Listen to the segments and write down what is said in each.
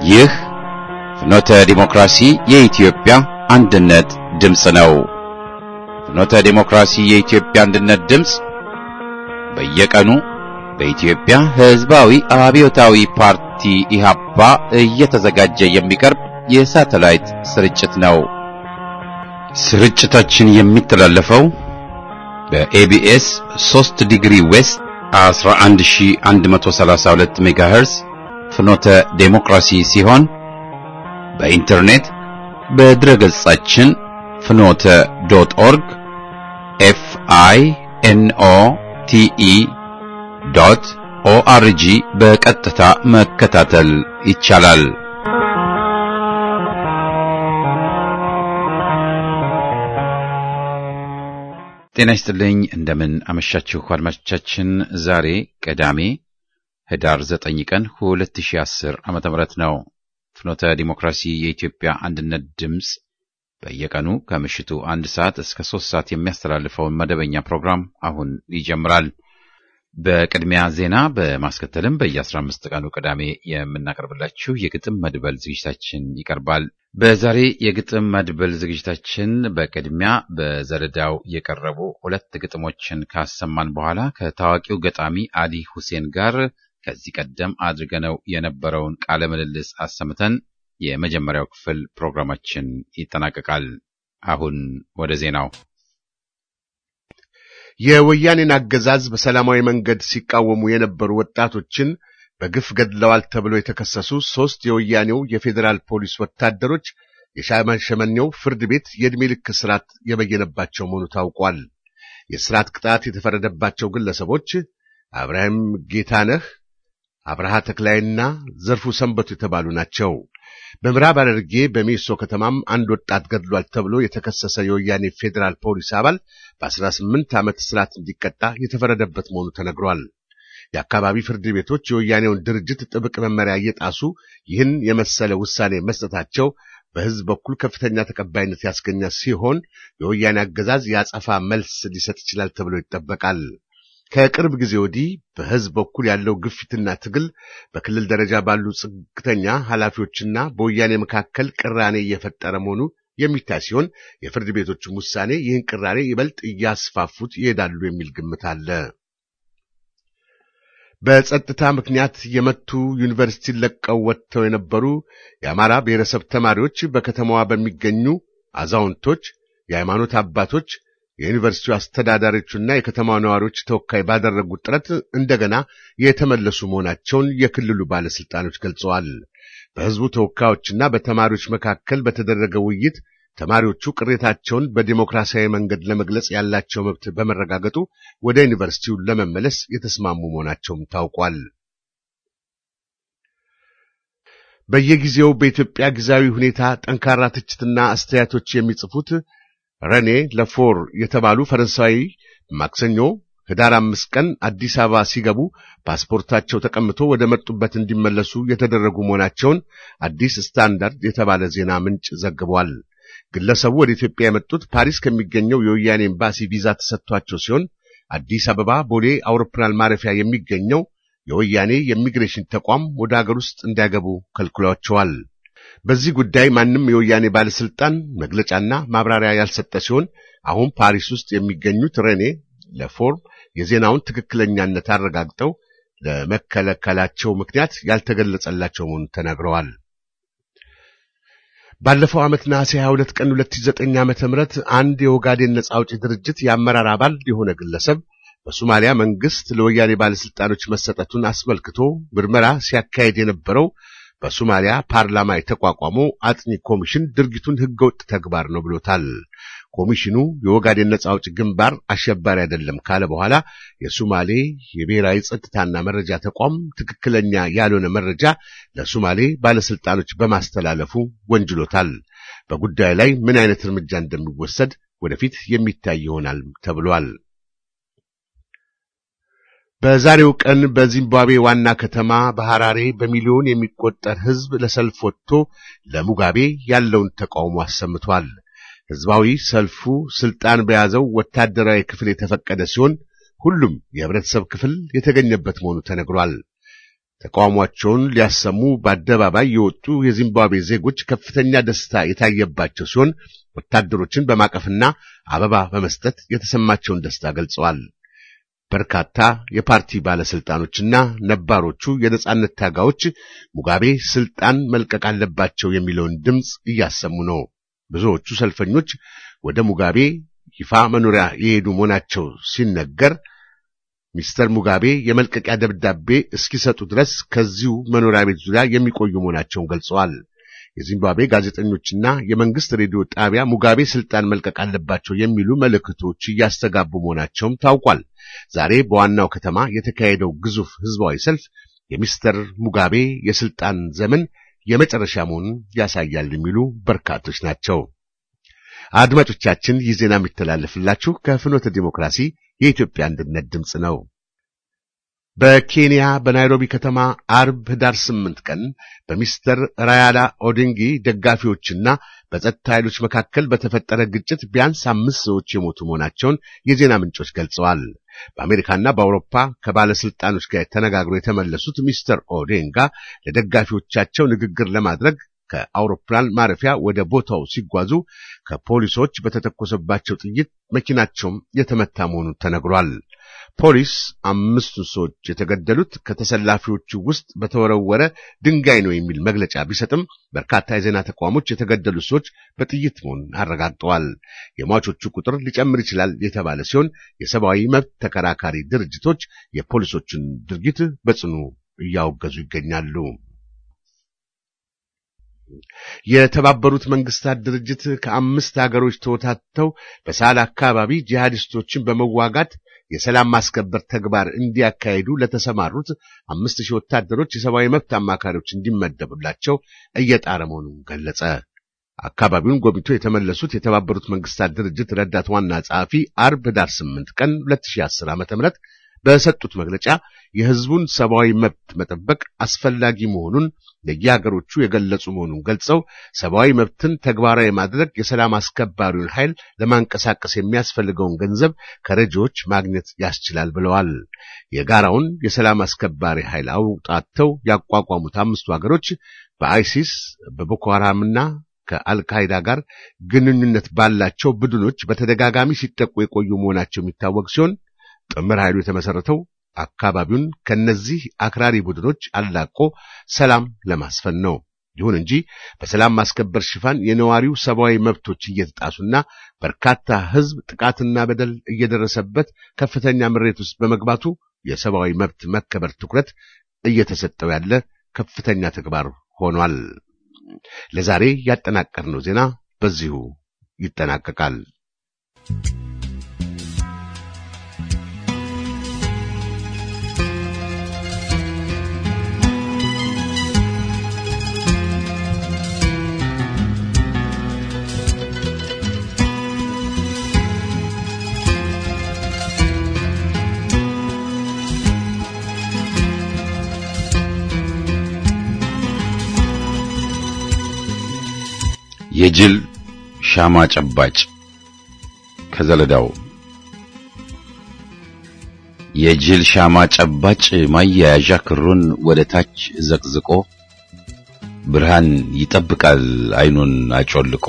ይህ ፍኖተ ዲሞክራሲ የኢትዮጵያ አንድነት ድምፅ ነው። ፍኖተ ዲሞክራሲ የኢትዮጵያ አንድነት ድምፅ በየቀኑ በኢትዮጵያ ሕዝባዊ አብዮታዊ ፓርቲ ኢህአፓ እየተዘጋጀ የሚቀርብ የሳተላይት ስርጭት ነው። ስርጭታችን የሚተላለፈው በኤቢኤስ 3 ዲግሪ ዌስት 11132 ሜጋሄርዝ ፍኖተ ዴሞክራሲ ሲሆን በኢንተርኔት በድረገጻችን ፍኖተ ዶት.ኦርግ FINOTE.ORG በቀጥታ መከታተል ይቻላል። ጤና ይስጥልኝ። እንደምን አመሻችሁ አድማጮቻችን። ዛሬ ቅዳሜ ህዳር 9 ቀን 2010 ዓመተ ምህረት ነው። ፍኖተ ዲሞክራሲ የኢትዮጵያ አንድነት ድምፅ በየቀኑ ከምሽቱ 1 ሰዓት እስከ 3 ሰዓት የሚያስተላልፈውን መደበኛ ፕሮግራም አሁን ይጀምራል። በቅድሚያ ዜና በማስከተልም በየ15 ቀኑ ቅዳሜ የምናቀርብላችሁ የግጥም መድበል ዝግጅታችን ይቀርባል። በዛሬ የግጥም መድበል ዝግጅታችን በቅድሚያ በዘረዳው የቀረቡ 2 ግጥሞችን ካሰማን በኋላ ከታዋቂው ገጣሚ አሊ ሁሴን ጋር ከዚህ ቀደም አድርገነው የነበረውን ቃለ ምልልስ አሰምተን የመጀመሪያው ክፍል ፕሮግራማችን ይጠናቀቃል። አሁን ወደ ዜናው። የወያኔን አገዛዝ በሰላማዊ መንገድ ሲቃወሙ የነበሩ ወጣቶችን በግፍ ገድለዋል ተብለው የተከሰሱ 3 የወያኔው የፌዴራል ፖሊስ ወታደሮች የሻሸመኔው ፍርድ ቤት የዕድሜ ልክ እስራት የበየነባቸው መሆኑ ታውቋል። የእስራት ቅጣት የተፈረደባቸው ግለሰቦች አብርሃም ጌታነህ፣ አብርሃ ተክላይና ዘርፉ ሰንበቱ የተባሉ ናቸው። በምዕራብ ሐረርጌ በሜሶ ከተማም አንድ ወጣት ገድሏል ተብሎ የተከሰሰ የወያኔ ፌዴራል ፖሊስ አባል በ18 ዓመት እስራት እንዲቀጣ የተፈረደበት መሆኑ ተነግሯል። የአካባቢ ፍርድ ቤቶች የወያኔውን ድርጅት ጥብቅ መመሪያ እየጣሱ ይህን የመሰለ ውሳኔ መስጠታቸው በሕዝብ በኩል ከፍተኛ ተቀባይነት ያስገኘ ሲሆን የወያኔ አገዛዝ ያጸፋ መልስ ሊሰጥ ይችላል ተብሎ ይጠበቃል። ከቅርብ ጊዜ ወዲህ በሕዝብ በኩል ያለው ግፊትና ትግል በክልል ደረጃ ባሉ ጽግተኛ ኃላፊዎችና በወያኔ መካከል ቅራኔ እየፈጠረ መሆኑ የሚታይ ሲሆን የፍርድ ቤቶችም ውሳኔ ይህን ቅራኔ ይበልጥ እያስፋፉት ይሄዳሉ የሚል ግምት አለ። በጸጥታ ምክንያት የመቱ ዩኒቨርሲቲ ለቀው ወጥተው የነበሩ የአማራ ብሔረሰብ ተማሪዎች በከተማዋ በሚገኙ አዛውንቶች፣ የሃይማኖት አባቶች፣ የዩኒቨርሲቲው አስተዳዳሪዎችና የከተማው ነዋሪዎች ተወካይ ባደረጉት ጥረት እንደገና የተመለሱ መሆናቸውን የክልሉ ባለስልጣኖች ገልጸዋል። በሕዝቡ ተወካዮችና በተማሪዎች መካከል በተደረገ ውይይት ተማሪዎቹ ቅሬታቸውን በዲሞክራሲያዊ መንገድ ለመግለጽ ያላቸው መብት በመረጋገጡ ወደ ዩኒቨርሲቲው ለመመለስ የተስማሙ መሆናቸውም ታውቋል። በየጊዜው በኢትዮጵያ ጊዜያዊ ሁኔታ ጠንካራ ትችትና አስተያየቶች የሚጽፉት ረኔ ለፎር የተባሉ ፈረንሳዊ ማክሰኞ ህዳር 5 ቀን አዲስ አበባ ሲገቡ ፓስፖርታቸው ተቀምቶ ወደ መጡበት እንዲመለሱ የተደረጉ መሆናቸውን አዲስ ስታንዳርድ የተባለ ዜና ምንጭ ዘግቧል። ግለሰቡ ወደ ኢትዮጵያ የመጡት ፓሪስ ከሚገኘው የወያኔ ኤምባሲ ቪዛ ተሰጥቷቸው ሲሆን አዲስ አበባ ቦሌ አውሮፕላን ማረፊያ የሚገኘው የወያኔ የኢሚግሬሽን ተቋም ወደ ሀገር ውስጥ እንዳይገቡ ከልክሏቸዋል። በዚህ ጉዳይ ማንም የወያኔ ባለስልጣን መግለጫና ማብራሪያ ያልሰጠ ሲሆን አሁን ፓሪስ ውስጥ የሚገኙት ረኔ ለፎርም የዜናውን ትክክለኛነት አረጋግጠው ለመከለከላቸው ምክንያት ያልተገለጸላቸው መሆኑን ተናግረዋል። ባለፈው ዓመት ነሐሴ 22 ቀን 2009 ዓመተ ምህረት አንድ የኦጋዴን ነጻ አውጪ ድርጅት የአመራር አባል የሆነ ግለሰብ በሶማሊያ መንግስት ለወያኔ ባለስልጣኖች መሰጠቱን አስመልክቶ ምርመራ ሲያካሄድ የነበረው በሶማሊያ ፓርላማ የተቋቋመው አጥኚ ኮሚሽን ድርጊቱን ህገወጥ ተግባር ነው ብሎታል። ኮሚሽኑ የኦጋዴን ነጻ አውጪ ግንባር አሸባሪ አይደለም ካለ በኋላ የሶማሌ የብሔራዊ ጸጥታና መረጃ ተቋም ትክክለኛ ያልሆነ መረጃ ለሶማሌ ባለስልጣኖች በማስተላለፉ ወንጅሎታል። በጉዳዩ ላይ ምን አይነት እርምጃ እንደሚወሰድ ወደፊት የሚታይ ይሆናል ተብሏል። በዛሬው ቀን በዚምባብዌ ዋና ከተማ በሐራሬ በሚሊዮን የሚቆጠር ህዝብ ለሰልፍ ወጥቶ ለሙጋቤ ያለውን ተቃውሞ አሰምቷል። ህዝባዊ ሰልፉ ስልጣን በያዘው ወታደራዊ ክፍል የተፈቀደ ሲሆን ሁሉም የህብረተሰብ ክፍል የተገኘበት መሆኑ ተነግሯል። ተቃውሟቸውን ሊያሰሙ በአደባባይ የወጡ የዚምባብዌ ዜጎች ከፍተኛ ደስታ የታየባቸው ሲሆን ወታደሮችን በማቀፍና አበባ በመስጠት የተሰማቸውን ደስታ ገልጸዋል። በርካታ የፓርቲ ባለስልጣኖችና ነባሮቹ የነጻነት ታጋዮች ሙጋቤ ስልጣን መልቀቅ አለባቸው የሚለውን ድምጽ እያሰሙ ነው። ብዙዎቹ ሰልፈኞች ወደ ሙጋቤ ይፋ መኖሪያ የሄዱ መሆናቸው ሲነገር ሚስተር ሙጋቤ የመልቀቂያ ደብዳቤ እስኪሰጡ ድረስ ከዚሁ መኖሪያ ቤት ዙሪያ የሚቆዩ መሆናቸውን ገልጸዋል። የዚምባብዌ ጋዜጠኞችና የመንግስት ሬዲዮ ጣቢያ ሙጋቤ ስልጣን መልቀቅ አለባቸው የሚሉ መልእክቶች እያስተጋቡ መሆናቸውም ታውቋል። ዛሬ በዋናው ከተማ የተካሄደው ግዙፍ ህዝባዊ ሰልፍ የሚስተር ሙጋቤ የስልጣን ዘመን የመጨረሻ መሆኑን ያሳያል የሚሉ በርካቶች ናቸው። አድማጮቻችን፣ ይህ ዜና የሚተላለፍላችሁ ከፍኖተ ዲሞክራሲ የኢትዮጵያ አንድነት ድምጽ ነው። በኬንያ በናይሮቢ ከተማ አርብ ህዳር 8 ቀን በሚስተር ራያላ ኦዲንጊ ደጋፊዎችና በጸጥታ ኃይሎች መካከል በተፈጠረ ግጭት ቢያንስ 5 ሰዎች የሞቱ መሆናቸውን የዜና ምንጮች ገልጸዋል። በአሜሪካና በአውሮፓ ከባለስልጣኖች ጋር ተነጋግረው የተመለሱት ሚስተር ኦዲንጋ ለደጋፊዎቻቸው ንግግር ለማድረግ ከአውሮፕላን ማረፊያ ወደ ቦታው ሲጓዙ ከፖሊሶች በተተኮሰባቸው ጥይት መኪናቸውም የተመታ መሆኑን ተነግሯል። ፖሊስ 5 ሰዎች የተገደሉት ከተሰላፊዎቹ ውስጥ በተወረወረ ድንጋይ ነው የሚል መግለጫ ቢሰጥም በርካታ የዜና ተቋሞች የተገደሉ ሰዎች በጥይት መሆኑን አረጋግጠዋል። የሟቾቹ ቁጥር ሊጨምር ይችላል የተባለ ሲሆን የሰብአዊ መብት ተከራካሪ ድርጅቶች የፖሊሶችን ድርጊት በጽኑ እያወገዙ ይገኛሉ። የተባበሩት መንግስታት ድርጅት ከ5 ሀገሮች ተወታተው በሳህል አካባቢ ጂሃዲስቶችን በመዋጋት የሰላም ማስከበር ተግባር እንዲያካሂዱ ለተሰማሩት 5000 ወታደሮች የሰብአዊ መብት አማካሪዎች እንዲመደቡላቸው እየጣረ መሆኑን ገለጸ። አካባቢውን ጎብኝቶ የተመለሱት የተባበሩት መንግስታት ድርጅት ረዳት ዋና ጸሐፊ አርብ ህዳር 8 ቀን 2010 ዓ.ም በሰጡት መግለጫ የህዝቡን ሰብአዊ መብት መጠበቅ አስፈላጊ መሆኑን ለየሀገሮቹ የገለጹ መሆኑን ገልጸው ሰብአዊ መብትን ተግባራዊ ማድረግ የሰላም አስከባሪውን ኃይል ለማንቀሳቀስ የሚያስፈልገውን ገንዘብ ከረጂዎች ማግኘት ያስችላል ብለዋል። የጋራውን የሰላም አስከባሪ ኃይል አውጣተው ያቋቋሙት 5 ሀገሮች በአይሲስ በቦኮ ሐራምና ከአልካይዳ ጋር ግንኙነት ባላቸው ቡድኖች በተደጋጋሚ ሲጠቁ የቆዩ መሆናቸው የሚታወቅ ሲሆን ጥምር ኃይሉ የተመሰረተው አካባቢውን ከነዚህ አክራሪ ቡድኖች አላቆ ሰላም ለማስፈን ነው። ይሁን እንጂ በሰላም ማስከበር ሽፋን የነዋሪው ሰብአዊ መብቶች እየተጣሱና በርካታ ህዝብ ጥቃትና በደል እየደረሰበት ከፍተኛ ምሬት ውስጥ በመግባቱ የሰብአዊ መብት መከበር ትኩረት እየተሰጠው ያለ ከፍተኛ ተግባር ሆኗል። ለዛሬ ያጠናቀርነው ዜና በዚሁ ይጠናቀቃል። የጅል ሻማ ጨባጭ ከዘለዳው። የጅል ሻማ ጨባጭ ማያያዣ ክሩን ወደ ታች ዘቅዝቆ ብርሃን ይጠብቃል አይኑን አጮልቆ።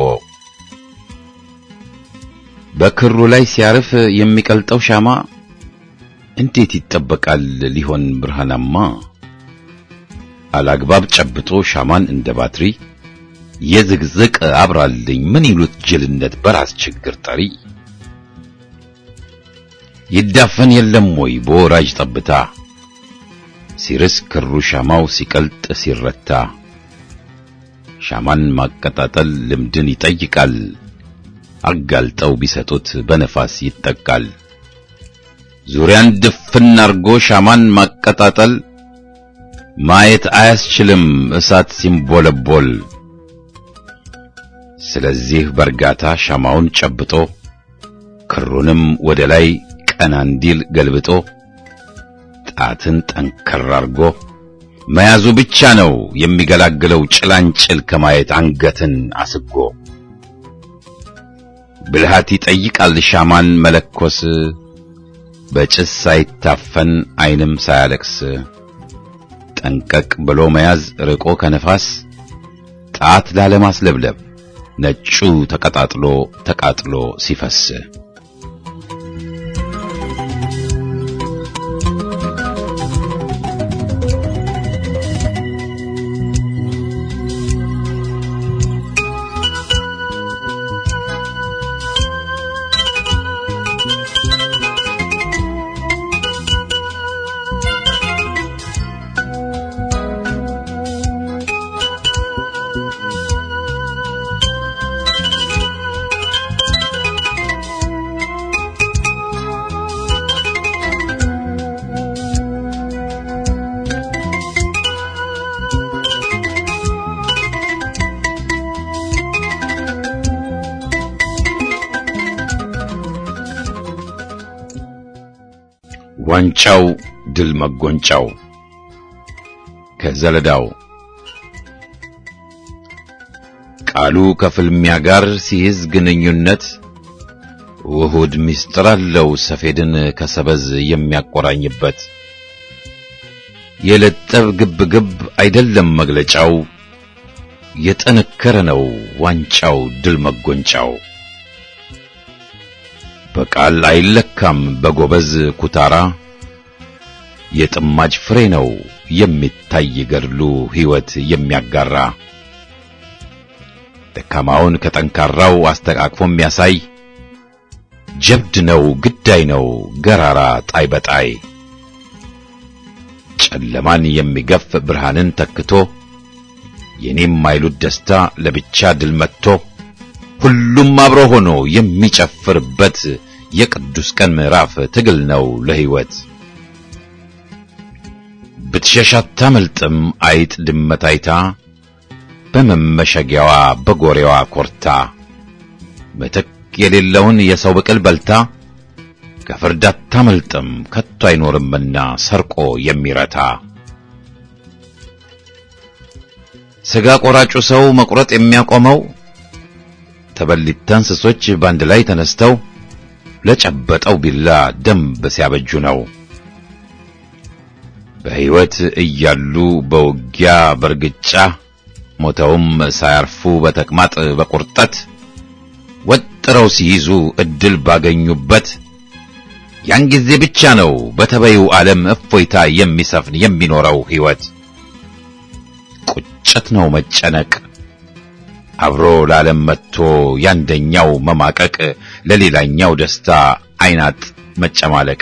በክሩ ላይ ሲያርፍ የሚቀልጠው ሻማ እንዴት ይጠበቃል ሊሆን ብርሃናማ። አላግባብ ጨብጦ ሻማን እንደ ባትሪ የዝግዝቅ አብራልኝ ምን ይሉት ጅልነት በራስ ችግር ጠሪ። ይዳፈን የለም ወይ በወራጅ ጠብታ ሲርስ ክሩ ሻማው ሲቀልጥ ሲረታ። ሻማን ማቀጣጠል ልምድን ይጠይቃል አጋልጠው ቢሰጡት በነፋስ ይጠቃል። ዙሪያን ድፍን አርጎ ሻማን ማቀጣጠል ማየት አያስችልም እሳት ሲምቦለቦል። ስለዚህ በርጋታ ሻማውን ጨብጦ ክሩንም ወደ ላይ ቀና እንዲል ገልብጦ ጣትን ጠንከር አርጎ መያዙ ብቻ ነው የሚገላግለው ጭላንጭል ከማየት አንገትን አስጎ። ብልሃት ይጠይቃል ሻማን መለኮስ በጭስ ሳይታፈን አይንም ሳያለቅስ። ጠንቀቅ ብሎ መያዝ ርቆ ከነፋስ ጣት ላለማስለብለብ ነጩ ተቃጥሎ ሲፈስ ዋንጫው ድል መጎንጫው ከዘለዳው ቃሉ ከፍልሚያ ጋር ሲይዝ ግንኙነት ውሁድ ምስጢር አለው ሰፌድን ከሰበዝ የሚያቆራኝበት የለጠብ ግብግብ አይደለም መግለጫው የጠነከረ ነው ዋንጫው ድል መጎንጫው በቃል አይለካም በጎበዝ ኩታራ የጥማጅ ፍሬ ነው የሚታይ ገድሉ ሕይወት የሚያጋራ ደካማውን ከጠንካራው አስተቃቅፎ የሚያሳይ ጀብድ ነው ግዳይ ነው ገራራ ጣይ በጣይ ጨለማን የሚገፍ ብርሃንን ተክቶ የኔም ማይሉት ደስታ ለብቻ ድል መጥቶ ሁሉም አብሮ ሆኖ የሚጨፍርበት የቅዱስ ቀን ምዕራፍ ትግል ነው ለሕይወት ብትሸሻት ታመልጥም አይጥ ድመት አይታ በመመሸጊያዋ በጎሬዋ ኮርታ ምትክ የሌለውን የሰው ብቅል በልታ ከፍርድ አታመልጥም ከቶ አይኖርምና ሰርቆ የሚረታ ስጋ ቆራጩ ሰው መቁረጥ የሚያቆመው ተበሊታ እንስሶች ባንድ ላይ ተነስተው ለጨበጠው ቢላ ደንብ ሲያበጁ ነው በሕይወት እያሉ በውጊያ በርግጫ ሞተውም ሳያርፉ በተቅማጥ በቁርጠት ወጥረው ሲይዙ እድል ባገኙበት ያን ጊዜ ብቻ ነው በተበዩ ዓለም እፎይታ የሚሰፍን የሚኖረው ሕይወት ቁጭት ነው መጨነቅ አብሮ ለዓለም መጥቶ ያንደኛው መማቀቅ ለሌላኛው ደስታ አይናጥ መጨማለቅ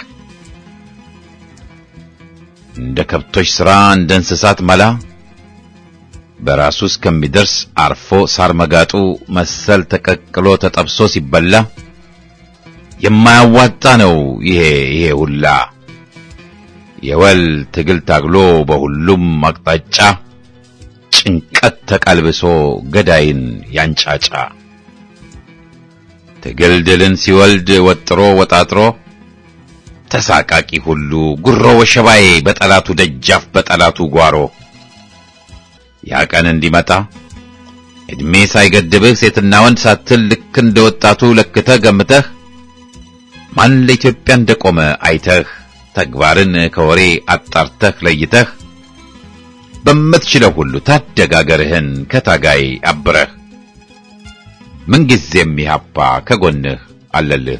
እንደ ከብቶች ሥራ እንደ እንስሳት መላ በራሱ እስከሚደርስ አርፎ ሳር መጋጡ መሰል ተቀቅሎ ተጠብሶ ሲበላ የማያዋጣ ነው ይሄ ሁላ የወል ትግል ታግሎ በሁሉም አቅጣጫ ጭንቀት ተቀልብሶ ገዳይን ያንጫጫ ትግል ድልን ሲወልድ ወጥሮ ወጣጥሮ ተሳቃቂ ሁሉ ጉሮ ወሸባዬ በጠላቱ ደጃፍ በጠላቱ ጓሮ ያ ቀን እንዲመጣ እድሜ ሳይገድብህ ሴትና ወንድ ሳትል ልክ እንደወጣቱ ለክተህ ገምተህ ማን ለኢትዮጵያ እንደቆመ አይተህ ተግባርን ከወሬ አጣርተህ ለይተህ በመትችለው ሁሉ ታደጋገርህን ከታጋይ አብረህ ምንጊዜም ኢህአፓ ከጎንህ አለልህ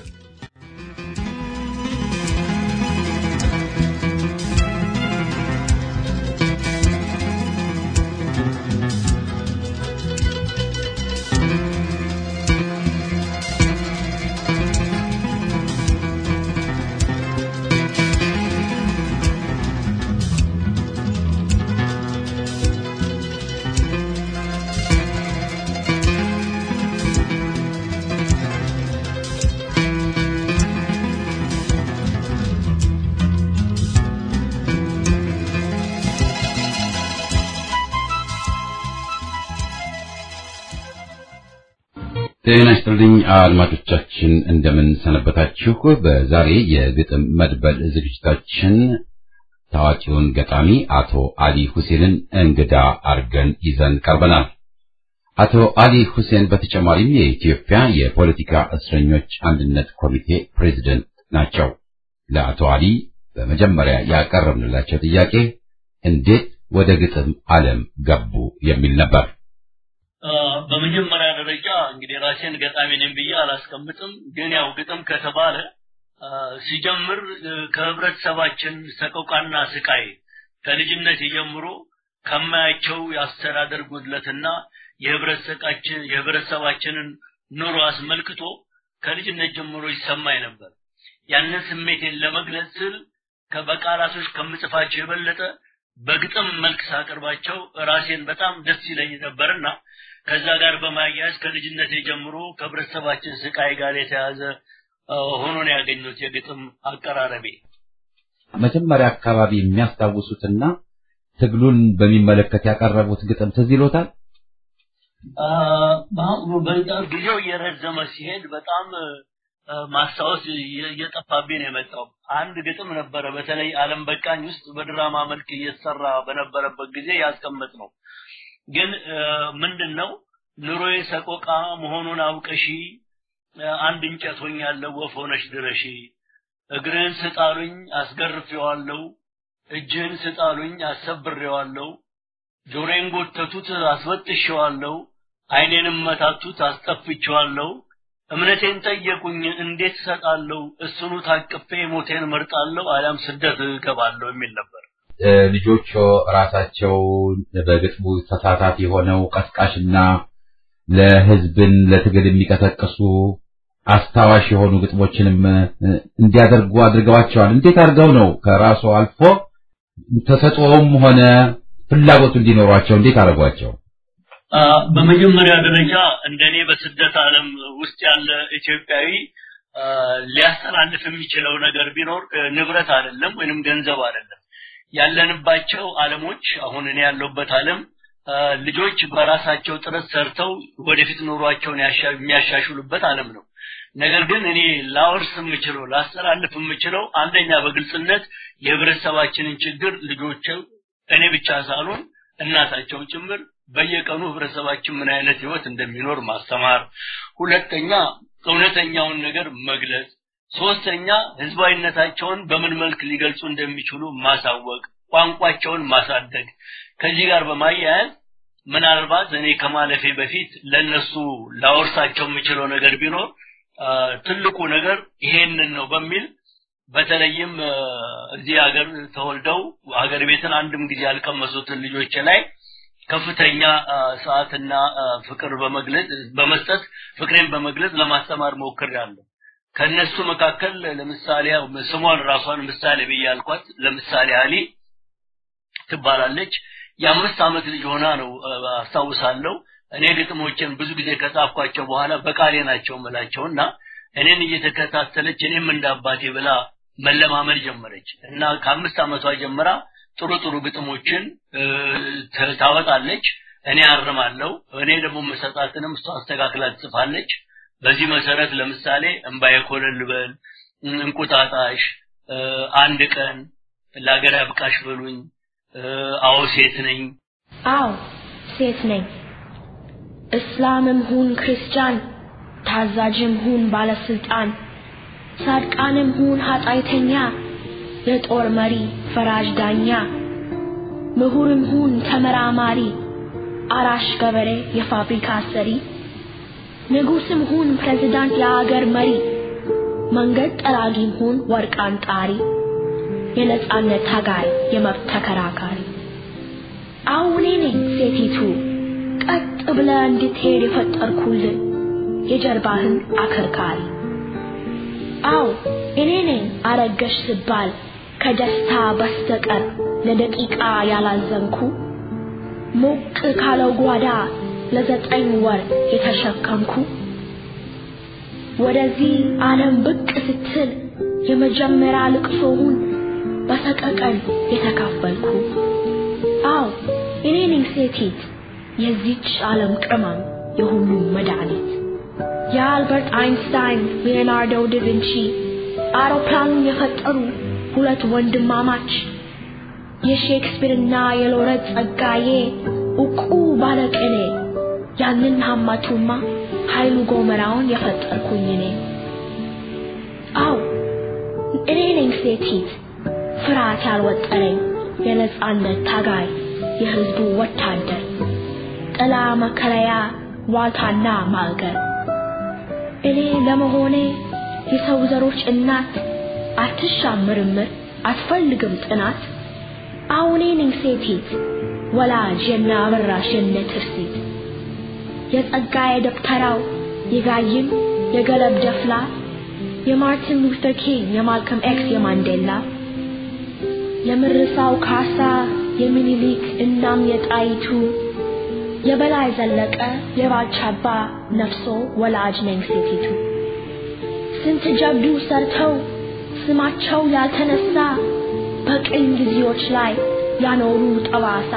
ጤና ይስጥልኝ አድማጮቻችን እንደምን ሰነበታችሁ በዛሬ የግጥም መድበል ዝግጅታችን ታዋቂውን ገጣሚ አቶ አሊ ሁሴንን እንግዳ አርገን ይዘን ቀርበናል አቶ አሊ ሁሴን በተጨማሪም የኢትዮጵያ የፖለቲካ እስረኞች አንድነት ኮሚቴ ፕሬዝዳንት ናቸው ለአቶ አሊ በመጀመሪያ ያቀረብንላቸው ጥያቄ እንዴት ወደ ግጥም ዓለም ገቡ የሚል ነበር። በመጀመሪያ ደረጃ እንግዲህ ራሴን ገጣሚ ነኝ ብዬ አላስቀምጥም ግን ያው ግጥም ከተባለ ሲጀምር ከህብረተሰባችን ሰቆቃና ስቃይ ከልጅነት ጀምሮ ከማያቸው ያስተዳደር ጉድለትና የህብረተሰባችንን ኑሮ አስመልክቶ ከልጅነት ጀምሮ ይሰማኝ ነበር ያንን ስሜቴን ለመግለጽ ስል ከበቃላቶች ከምጽፋቸው የበለጠ በግጥም መልክ ሳቀርባቸው ራሴን በጣም ደስ ይለኝ ነበርና ከዛ ጋር በማያያዝ ከልጅነት ጀምሮ ከህብረተሰባችን ስቃይ ጋር የተያዘ ሆኖ ነው ያገኙት የግጥም አቀራረቤ መጀመሪያ አካባቢ የሚያስታውሱትና ትግሉን በሚመለከት ያቀረቡት ግጥም ትዝ ይሎታል በጣም ጊዜው የረዘመ ሲሄድ በጣም ማስታወስ እየጠፋብኝ ነው የመጣው አንድ ግጥም ነበር በተለይ ዓለም በቃኝ ውስጥ በድራማ መልክ እየተሰራ በነበረበት ጊዜ ያስቀመጥ ነው ግን ምንድነው ኑሮዬ ሰቆቃ መሆኑን አውቀሺ አንድ እንጨት ሆኛለሁ ወፎነሽ ድረሺ እግርን ስጣሉኝ አስገርፌዋለሁ እጅን ስጣሉኝ አሰብሬዋለሁ ጆሮዬን ጎተቱት አስወጥሼዋለሁ አይኔንም መታቱት አስጠፍቼዋለሁ እምነቴን ጠየቁኝ እንዴት ሰጣለሁ እሱኑ ታቅፌ ሞቴን መርጣለሁ አላም ስደት ገባለሁ የሚል ነበር ልጆቹ ራሳቸው በግጥሙ ተሳታፊ ሆነው ቀስቃሽና ለህዝብን ለትግል የሚቀሰቅሱ አስተዋሽ የሆኑ ግጥሞችንም እንዲያደርጉ አድርገዋቸዋል እንዴት አድርገው ነው ከራሱ አልፎ ተሰጥቶም ሆነ ፍላጎቱ እንዲኖራቸው እንዴት አደረጓቸው በመጀመሪያ ደረጃ እንደኔ በስደት ዓለም ውስጥ ያለ ኢትዮጵያዊ ሊያስተላልፍ የሚችለው ነገር ቢኖር ንብረት አይደለም ወይንም ገንዘብ አይደለም ያለንባቸው ዓለሞች አሁን እኔ ያለውበት ዓለም ልጆች በራሳቸው ጥረት ሰርተው ወደፊት ኑሯቸውን የሚያሻሽሉበት ዓለም ነው ነገር ግን እኔ ላወርስ የምችለው ላስተላልፍ የምችለው አንደኛ በግልጽነት የህብረተሰባችንን ችግር ልጆች እኔ ብቻ ሳልሆን እናታቸው ጭምር በየቀኑ ህብረተሰባችን ምን አይነት ህይወት እንደሚኖር ማስተማር ሁለተኛ እውነተኛውን ነገር መግለጽ ሶስተኛ ህዝባዊነታቸውን በምን መልክ ሊገልጹ እንደሚችሉ ማሳወቅ ቋንቋቸውን ማሳደግ ከዚህ ጋር በማያያዝ ምናልባት እኔ ከማለፌ በፊት ለነሱ ላወርሳቸው የምችለው ነገር ቢኖር ትልቁ ነገር ይሄንን ነው በሚል በተለይም እዚህ ሀገር ተወልደው ሀገር ቤትን አንድም ጊዜ ያልቀመሱትን ልጆች ላይ ከፍተኛ ሰዓትና ፍቅር በመስጠት ፍቅሬን በመግለጽ ለማስተማር ሞክሬያለሁ ከነሱ መካከል ለምሳሌ ስሟን ራሷን ምሳሌ በያልኳት ለምሳሌ አሊ ትባላለች የ5 አመት ልጅ ሆና ነው አስተዋውሳለሁ እኔ ግጥሞችን ብዙ ጊዜ ከጻፍኳቸው በኋላ በቃሌ ናቸው መላቸውና እኔን እየተከታተለች እኔም እንዳባቴ ብላ መለማመድ ጀመረች እና ከ5 አመቷ ጀምራ ጥሩ ግጥሞችን ታወጣለች እኔ አርማለሁ እኔ ደግሞ መሰጣትንም እሷ አስተካክላ ጽፋለች በዚህ መሰረት ለምሳሌ እንባዬ ኮለልበል እንቁጣጣሽ አንድ ቀን ለሀገር ያብቃሽ በሉኝ አዎ ሴት ነኝ እስላምም ሁን ክርስቲያን ታዛዥም ሁን ባለስልጣን ጻድቃንም ሁን ኃጢአተኛ የጦር መሪ ፈራጅ ዳኛ ምሁርም ሁን ተመራማሪ አራሽ ገበሬ የፋብሪካ ሰሪ ንጉስም ሁን ፕሬዝዳንት የአገር መሪ መንገድ ጠራጊም ሁን ወርቅ አንጣሪ የነጻነት ታጋይ የመብት ተከራካሪ አሁን እኔ ሴቲቱ ቀጥ ብለህ እንድትሄድ የፈጠርኩልህ የጀርባህን አከርካሪ አው እኔ ነኝ አረገሽ ስባል ከደስታ በስተቀር ለደቂቃ ያላዘንኩ ሞቅ ካለው ጓዳ ለ9 ወር የተሸከምኩ ወደዚህ ዓለም ብቅ ስትል የመጀመሪያ ልቅሶውን በሰቀቀን የተካፈልኩ አው እኔ ነኝ ሴቲት የዚች ዓለም ቅመም የሁሉም መድኃኒት የአልበርት አይንስታይን ሊዮናርዶ ዳቪንቺ አውሮፕላኑን የፈጠሩ ሁለት ወንድማማች የሼክስፒርና የሎሬት ጸጋዬ እቁ ባለቅኔ ያንን ሐማቱማ ኃይሉ ጎመራውን የፈጠርኩኝ እኔ አው እኔ ነኝ ሴቲት ፍርሃት ያልወጠረኝ የነጻነት ታጋይ የህዝቡ ወታደር ጥላ መከለያ ዋልታና ማገር እኔ ለመሆኔ የሰው ዘሮች እናት አትሻም ምርምር አትፈልግም ጥናት አሁን ነኝ ሴቲት ወላጅ የናበራሽ የነትርሲት የጸጋዬ ደብተራው የጋይም የገለብ ደፍላ የማርቲን ሉተር ኪንግ የማልከም ኤክስ የማንዴላ የምርሳው ካሳ የሚኒሊክ እናም የጣይቱ የበላይ ዘለቀ የባልቻባ ነፍሶ ወላጅ ነኝ ሴቲቱ ስንት ጀብዱ ሰርተው ስማቸው ያልተነሳ በቅኝ ጊዜዎች ላይ ያኖሩ ጠባሳ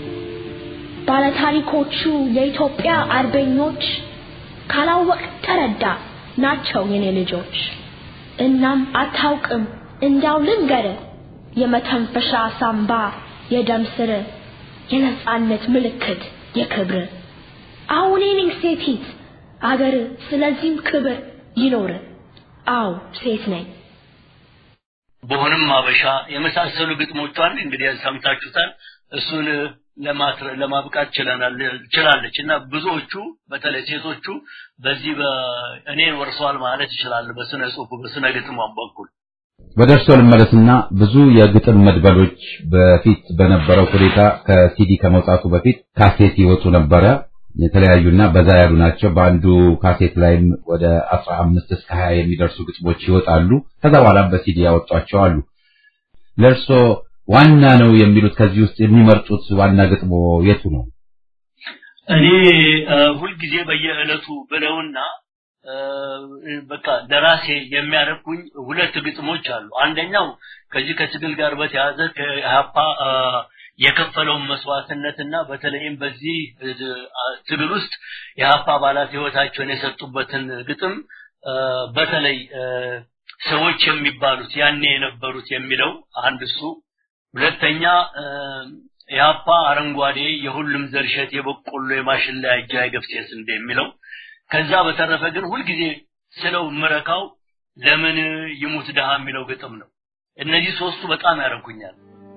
ባለታሪኮቹ የኢትዮጵያ አርበኞች ካላወቅ ተረዳ ናቸው የኔ ልጆች እናም አታውቅም እንዳው ልንገር የመተንፈሻ ሳምባ የደም ስር የነጻነት ምልክት የክብር አሁን ነኝ ሴቲት አገር ስለዚህም ክብር ይኖር አው ሴት ነኝ በሆነም አበሻ የመሳሰሉ ግጥሞቿን እንግዲህ ሰምታችሁታል እሱን ለማብቃት ችላለችና ብዙዎቹ በተለይ ሴቶቹ በዚህ በእኔን ወርሷል ማለት ይችላል በስነ ጽሁፍ በስነ ግጥም በኩል በደርሶ ልመለስና ብዙ የግጥም መድበሎች በፊት በነበረው ሁኔታ ከሲዲ ከመውጣቱ በፊት ካሴት ይወጡ ነበረ የተለያዩና በዛ ያሉ ናቸው በአንዱ ካሴት ላይም ወደ 15 እስከ 20 የሚደርሱ ግጥሞች ይወጣሉ ከዛ በኋላ በሲዲ ያወጣቸው አሉ ለርሶ ዋና ነው የሚሉት ከዚህ ውስጥ የሚመርጡት ዋና ግጥሞ የቱ ነው እኔ ሁሉ ጊዜ በየዕለቱ ብለውና በቃ ደራሴ የሚያረኩኝ ሁለት ግጥሞች አሉ አንደኛው ከዚህ ከትግል ጋር በተያያዘ ከሀፓ የከፈለው መስዋዕትነትና በተለይም በዚህ ትግል ውስጥ የሀፓ አባላት ህይወታቸውን የሰጡበትን ግጥም በተለይ ሰዎች የሚባሉት ያኔ የነበሩት የሚለው አንድ እሱ ሁለተኛ የሀፓ አረንጓዴ የሁሉም ዘርሸት የበቆሎ የማሽላ ያጃ የገብሴስ እንደሚለው ከዛ በተረፈ ግን ሁሉ ጊዜ ስለው ምረካው ለምን ይሙት ደሃ የሚለው ግጥም ነው እነዚህ ሶስቱ በጣም ያረኩኛል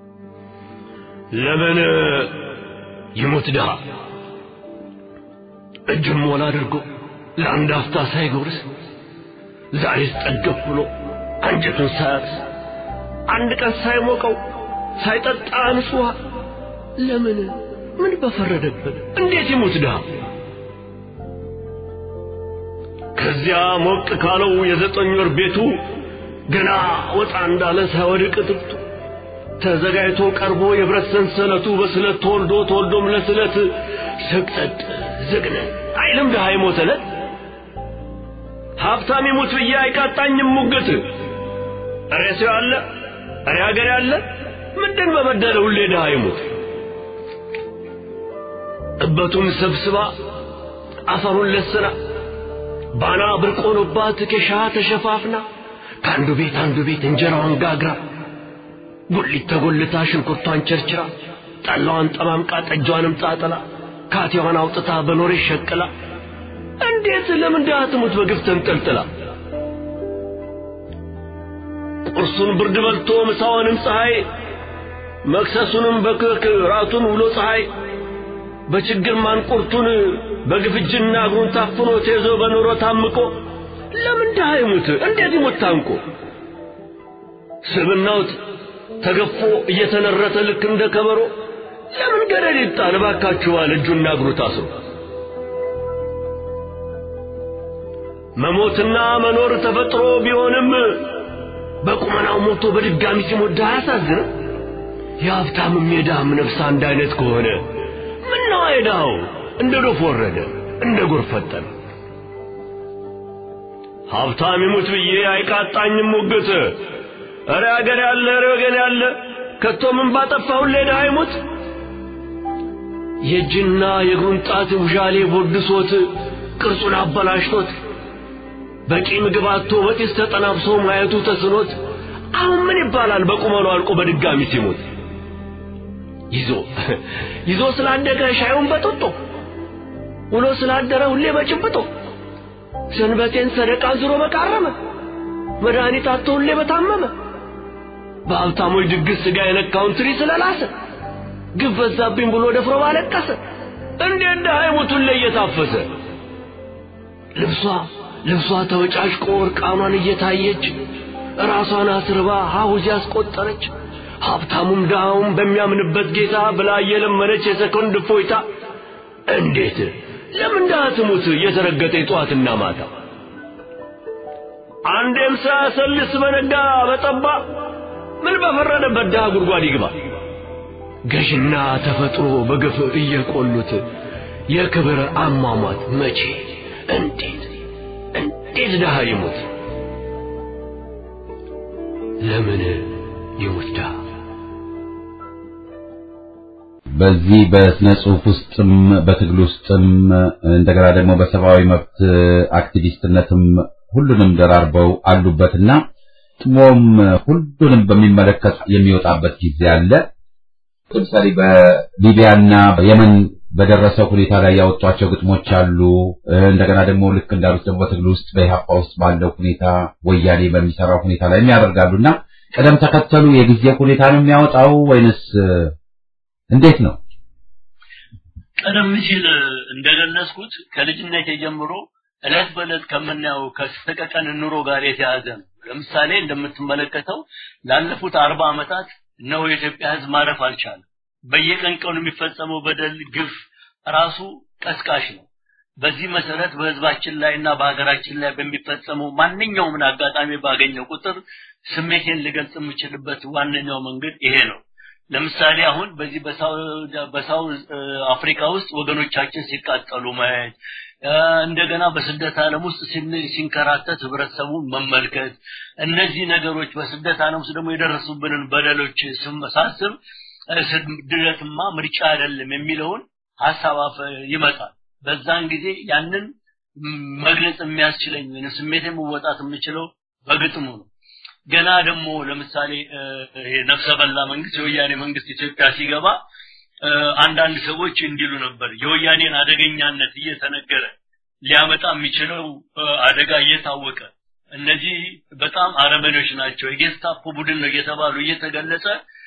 ለምን ይሙት ደሃ እጁን ሞላ አድርጎ ለአንድ አፍታ ሳይጎርስ ዛሬስ ጠገብ ብሎ አንጀቱን ሳያርስ አንድ ቀን ሳይሞቀው ሳይጠጣ ንጹህ ለምን ምን በፈረደበት እንዴት ይሙት ደሃ ከዚያ ሞቅ ካለው የዘጠኝ ወር ቤቱ ገና ወጣ እንዳለ ሳይወድቅ ጥብጡ ተዘጋጅቶ ቀርቦ የብረት ሰንሰለቱ በስለት ተወልዶም ለስለት ሰቅጠጥ ዝግነ አይልም ደሃ ይሞተለት ሀብታም ይሙት ብዬ አይቃጣኝም ሙግት እሬሰው ያለ እሬ ሀገር ያለ ምንድን በበደለው ሁሌ ደሃ ይሙት እበቱን ሰብስባ አፈሩን ለስራ ባና ብርቆኖባት ከሻ ተሸፋፍና ከአንዱ ቤት እንጀራዋን ጋግራ ጉሊት ተጎልታ ሽንኩርቷን ቸርችራ ጠላዋን ጠማምቃ ጠጇንም ጣጥላ ካቲዋን አውጥታ በኖር ሸቅላ እንዴት ለምን ደሃ ትሙት በግፍ ተንጠልጥላ ቁርሱን ብርድ በልቶ ምሳውንም ፀሐይ መክሰሱንም በክክ ራቱን ውሎ ፀሐይ በችግር ማንቁርቱን በግፍጅና እግሩን ታፍኖ ተይዞ በኑሮ ታምቆ ለምን ደሃ ይሙት እንዴት ይሙት ታንቆ ስብናውት ተገፎ እየተነረተ ልክ እንደ ከበሮ ለምን ገረድ ይጣል ባካችሁ አለ እጁና እግሩ ታስሮ መሞትና መኖር ተፈጥሮ ቢሆንም በቁመናው ሞቶ በድጋሚ ሲሞት ደሃ ያሳዝን የሀብታምም የደሃም ነፍስ አንድ አይነት ከሆነ ምን ነው አይዳው እንደ ዶፍ ወረደ እንደ ጎርፍ ፈጠነ ሀብታም ይሙት ብዬ አይቃጣኝም ሙግት እረ ሀገር ያለ እረ ወገን ያለ ከቶ ምን ባጠፋው ለደሃ ይሙት የእጅና የእግሩን ጣት ውሻሌ ቦድሶት ቅርጹን አበላሽቶት በቂ ምግብ አጥቶ በጢስ ተጠናብሶ ማየቱ ተስኖት አሁን ምን ይባላል በቁመኑ አልቆ በድጋሚ ሲሞት ይዞ ስላደገ ሻዩን በጥጦ ውሎ ስላደረ ሁሌ በጭብጦ ሰንበቴን ሰደቃ ዝሮ በቃረመ መድኃኒት አጥቶ ሁሌ በታመመ በሀብታሞች ድግስ ስጋ የነካውን ትሪ ስለላሰ ግፍ በዛብኝ ብሎ ደፍሮ ባለቀሰ እንዴ እንደ ሃይሞቱን ለየታፈሰ ልብሷ ተወጫጭቆ ወርቃኗን እየታየች ራሷን አስርባ ሐውዝ ያስቆጠረች ሀብታሙም ዳውም በሚያምንበት ጌታ ብላ የለመነች የሰኮንድ ፎይታ እንዴት ለምን ዳትሙት የተረገጠ ጧትና ማታ አንዴም ሳሰልስ በነጋ በጠባ ምን በፈረደበት ዳ ጉድጓድ ይግባ ገሽና ተፈጥሮ በግፍ እየቆሉት የክብር አሟሟት መቼ እንዴት ዳህ ይሞት ለምን ይሞት ዳ በዚህ በስነ ጽሁፍ ውስጥም በትግል ውስጥም እንደገና ደግሞ በሰብአዊ መብት አክቲቪስትነትም ሁሉንም ደራርበው አሉበትና ጥሞም ሁሉንም በሚመለከት የሚወጣበት ጊዜ አለ። ለምሳሌ በሊቢያና በየመን በደረሰው ሁኔታ ላይ ያወጧቸው ግጥሞች አሉ። እንደገና ደግሞ ልክ እንዳሉት ደግሞ በትግል ውስጥ በኢህአፓ ውስጥ ባለው ሁኔታ ወያኔ በሚሰራው ሁኔታ ላይ የሚያደርጋሉና ቀደም ተከተሉ የጊዜ ሁኔታ ነው የሚያወጣው ወይንስ እንዴት ነው? ቀደም ሲል እንደገለጽኩት ከልጅነት ጀምሮ እለት በእለት ከምናየው ከሰቀቀን ኑሮ ጋር የተያዘ ነው። ለምሳሌ እንደምትመለከተው ላለፉት 40 ዓመታት ነው የኢትዮጵያ ሕዝብ ማረፍ አልቻለም። በየቀኑ የሚፈጸመው በደል ግፍ ራሱ ቀስቃሽ ነው። በዚህ መሰረት በህዝባችን ላይና በሀገራችን ላይ በሚፈጸመው ማንኛውም አጋጣሚ ባገኘው ቁጥር ስሜቴን ልገልጽ የምችልበት ዋነኛው መንገድ ይሄ ነው። ለምሳሌ አሁን በዚህ በሳውዝ አፍሪካ ውስጥ ወገኖቻችን ሲቃጠሉ ማየት እንደገና በስደት ዓለም ውስጥ ሲንከራተት ህብረተሰቡን መመልከት እነዚህ ነገሮች በስደት ዓለም ውስጥ ደግሞ የደረሱብንን በደሎች ስመሳስብ ስደትማ ምርጫ አይደለም የሚለውን ሐሳብ ይመጣል። በዛን ጊዜ ያንን መግለጽ የሚያስችለኝ ስሜቴን መወጣት የምችለው በግጥሙ ነው። ገና ደግሞ ለምሳሌ ነፍሰ በላ መንግስት የወያኔ መንግስት ኢትዮጵያ ሲገባ አንዳንድ ሰዎች እንዲሉ ነበር የወያኔን አደገኛነት እየተነገረ ሊያመጣ የሚችለው አደጋ እየታወቀ እነዚህ በጣም አረመኔዎች ናቸው የጌስታፖ ቡድን ነው እየተባሉ እየተገለጸ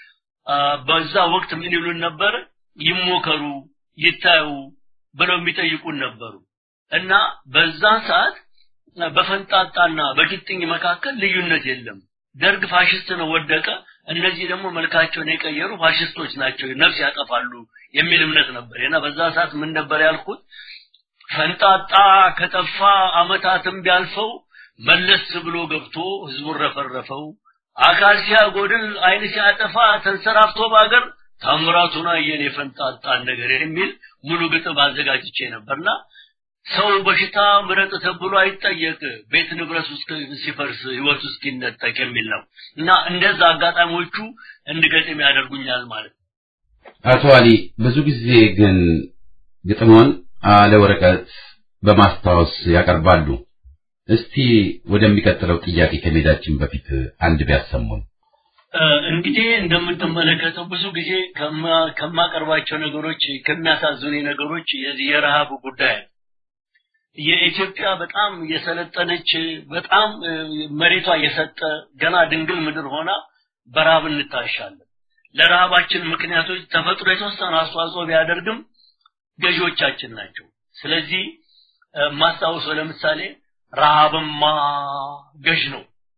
በዛ ወቅት ምን ይሉን ነበር ይሞከሩ ይታዩ ብለው የሚጠይቁን ነበሩ እና በዛ ሰዓት በፈንጣጣና በግጥኝ መካከል ልዩነት የለም ደርግ ፋሽስት ነው ወደቀ እነዚህ ደግሞ መልካቸውን የቀየሩ ፋሽስቶች ናቸው ነፍስ ያጠፋሉ የሚል እምነት ነበር እና በዛ ሰዓት ምን ነበር ያልኩት ፈንጣጣ ከጠፋ አመታትም ቢያልፈው መለስ ብሎ ገብቶ ህዝቡን ረፈረፈው አካል ሲያጎድል አይን ሲያጠፋ ተንሰራፍቶ ባገር ታምራቱና የኔ ፈንጣጣ ነገር የሚል ሙሉ ግጥም አዘጋጅቼ ነበርና ሰው በሽታ ምረጥ ተብሎ አይጠየቅ ቤት ንብረት ውስጥ ሲፈርስ ህይወት ውስጥ ይነጠቅ የሚል ነው እና እንደዛ አጋጣሚዎቹ እንድገጥም ያደርጉኛል ማለት አቶ አሊ ብዙ ጊዜ ግን ግጥሞን አለ ወረቀት በማስታወስ ያቀርባሉ እስቲ ወደሚቀጥለው ጥያቄ ከመሄዳችን በፊት አንድ ቢያሰሙን እንግዲህ እንደምትመለከተው ብዙ ጊዜ ከማቀርባቸው ነገሮች ከሚያሳዝኑ ነገሮች የረሃብ ጉዳይ የኢትዮጵያ በጣም የሰለጠነች በጣም መሬቷ የሰጠ ገና ድንግል ምድር ሆና በራብ እንታሻለን ለራባችን ምክንያቶች ተፈጥሮ የተወሰነ አስተዋጽኦ ቢያደርግም ገዢዎቻችን ናቸው ስለዚህ ማስታወስ ለምሳሌ ረሃብማ ገዥ ነው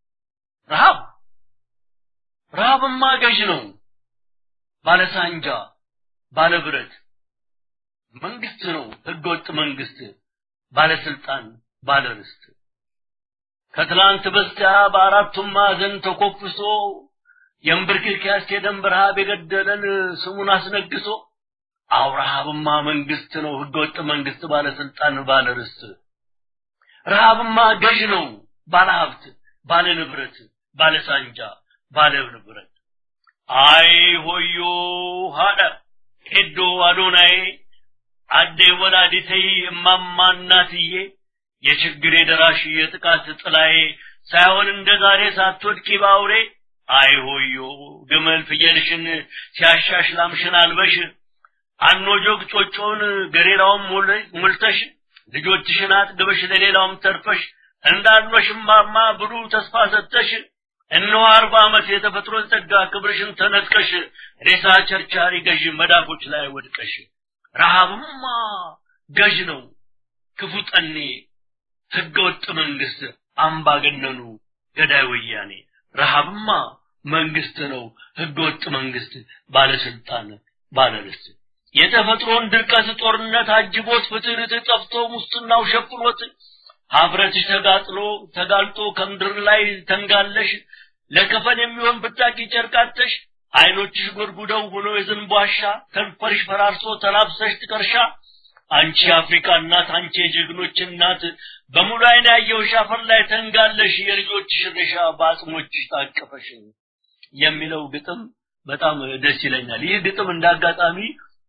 ረሃብማ ገዥ ነው ባለሳንጃ ባለብረት መንግስት ነው ህገወጥ መንግስት ባለስልጣን ባለርስት ከትላንት በስቲያ በአራቱም ማዕዘን ተኮፍሶ የምብርክክ ያስከደም ረሃብ የገደለን ስሙን አስነግሶ አውራሃብማ መንግስት ነው ህገወጥ መንግስት ባለስልጣን ባለርስት ረሃብማ ገዥ ነው ባለሀብት ባለንብረት ባለሳንጃ ባለንብረት አይ ሆዮ ሃዳ ሄዶ አዶናይ አዴ ወላዲተይ ማማናትዬ የችግሬ ደራሽ የጥቃት ጥላዬ ሳይሆን እንደዛሬ ሳትወድቂ ባውሬ አይ ሆዮ ግመል ፍየልሽን ሲያሻሽ ላምሽን አልበሽ አንኖጆግ ጮጮን ገሬራውም ሙልተሽ ልጆችሽን አጥግበሽ ለሌላውም ተርፈሽ እንዳልኖሽማማ ብሩ ተስፋ ሰጥተሽ እነሆ 40 ዓመት የተፈጥሮን ጸጋ ክብርሽን ተነጥቀሽ ሬሳ ቸርቻሪ ገዥ መዳፎች ላይ ወድቀሽ ረሃብማ ገዥ ነው ክፉ ጠኔ ህገወጥ መንግስት አምባገነኑ ገዳይ ወያኔ ረሃብማ መንግስት ነው ህገወጥ መንግስት ባለስልጣን ባለርስት የተፈጥሮን ድርቀት ጦርነት አጅቦት ፍትህ ተጠፍቶ ሙስናው ሸፍኖት ሀብረትሽ ተጋልጦ ከምድር ላይ ተንጋለሽ ለከፈን የሚሆን ብታቂ ጨርቃተሽ አይኖችሽ ጎርጉደው ሆኖ የዝንቧሻ ከንፈርሽ ፈራርሶ ተላብሰሽ ትቀርሻ አንቺ አፍሪካ እናት አንቺ የጀግኖች እናት በሙሉ አይን ያየውሽ አፈር ላይ ተንጋለሽ የልጆችሽ ርሻ ባጽሞችሽ ታቀፈሽ የሚለው ግጥም በጣም ደስ ይለኛል። ይህ ግጥም እንዳጋጣሚ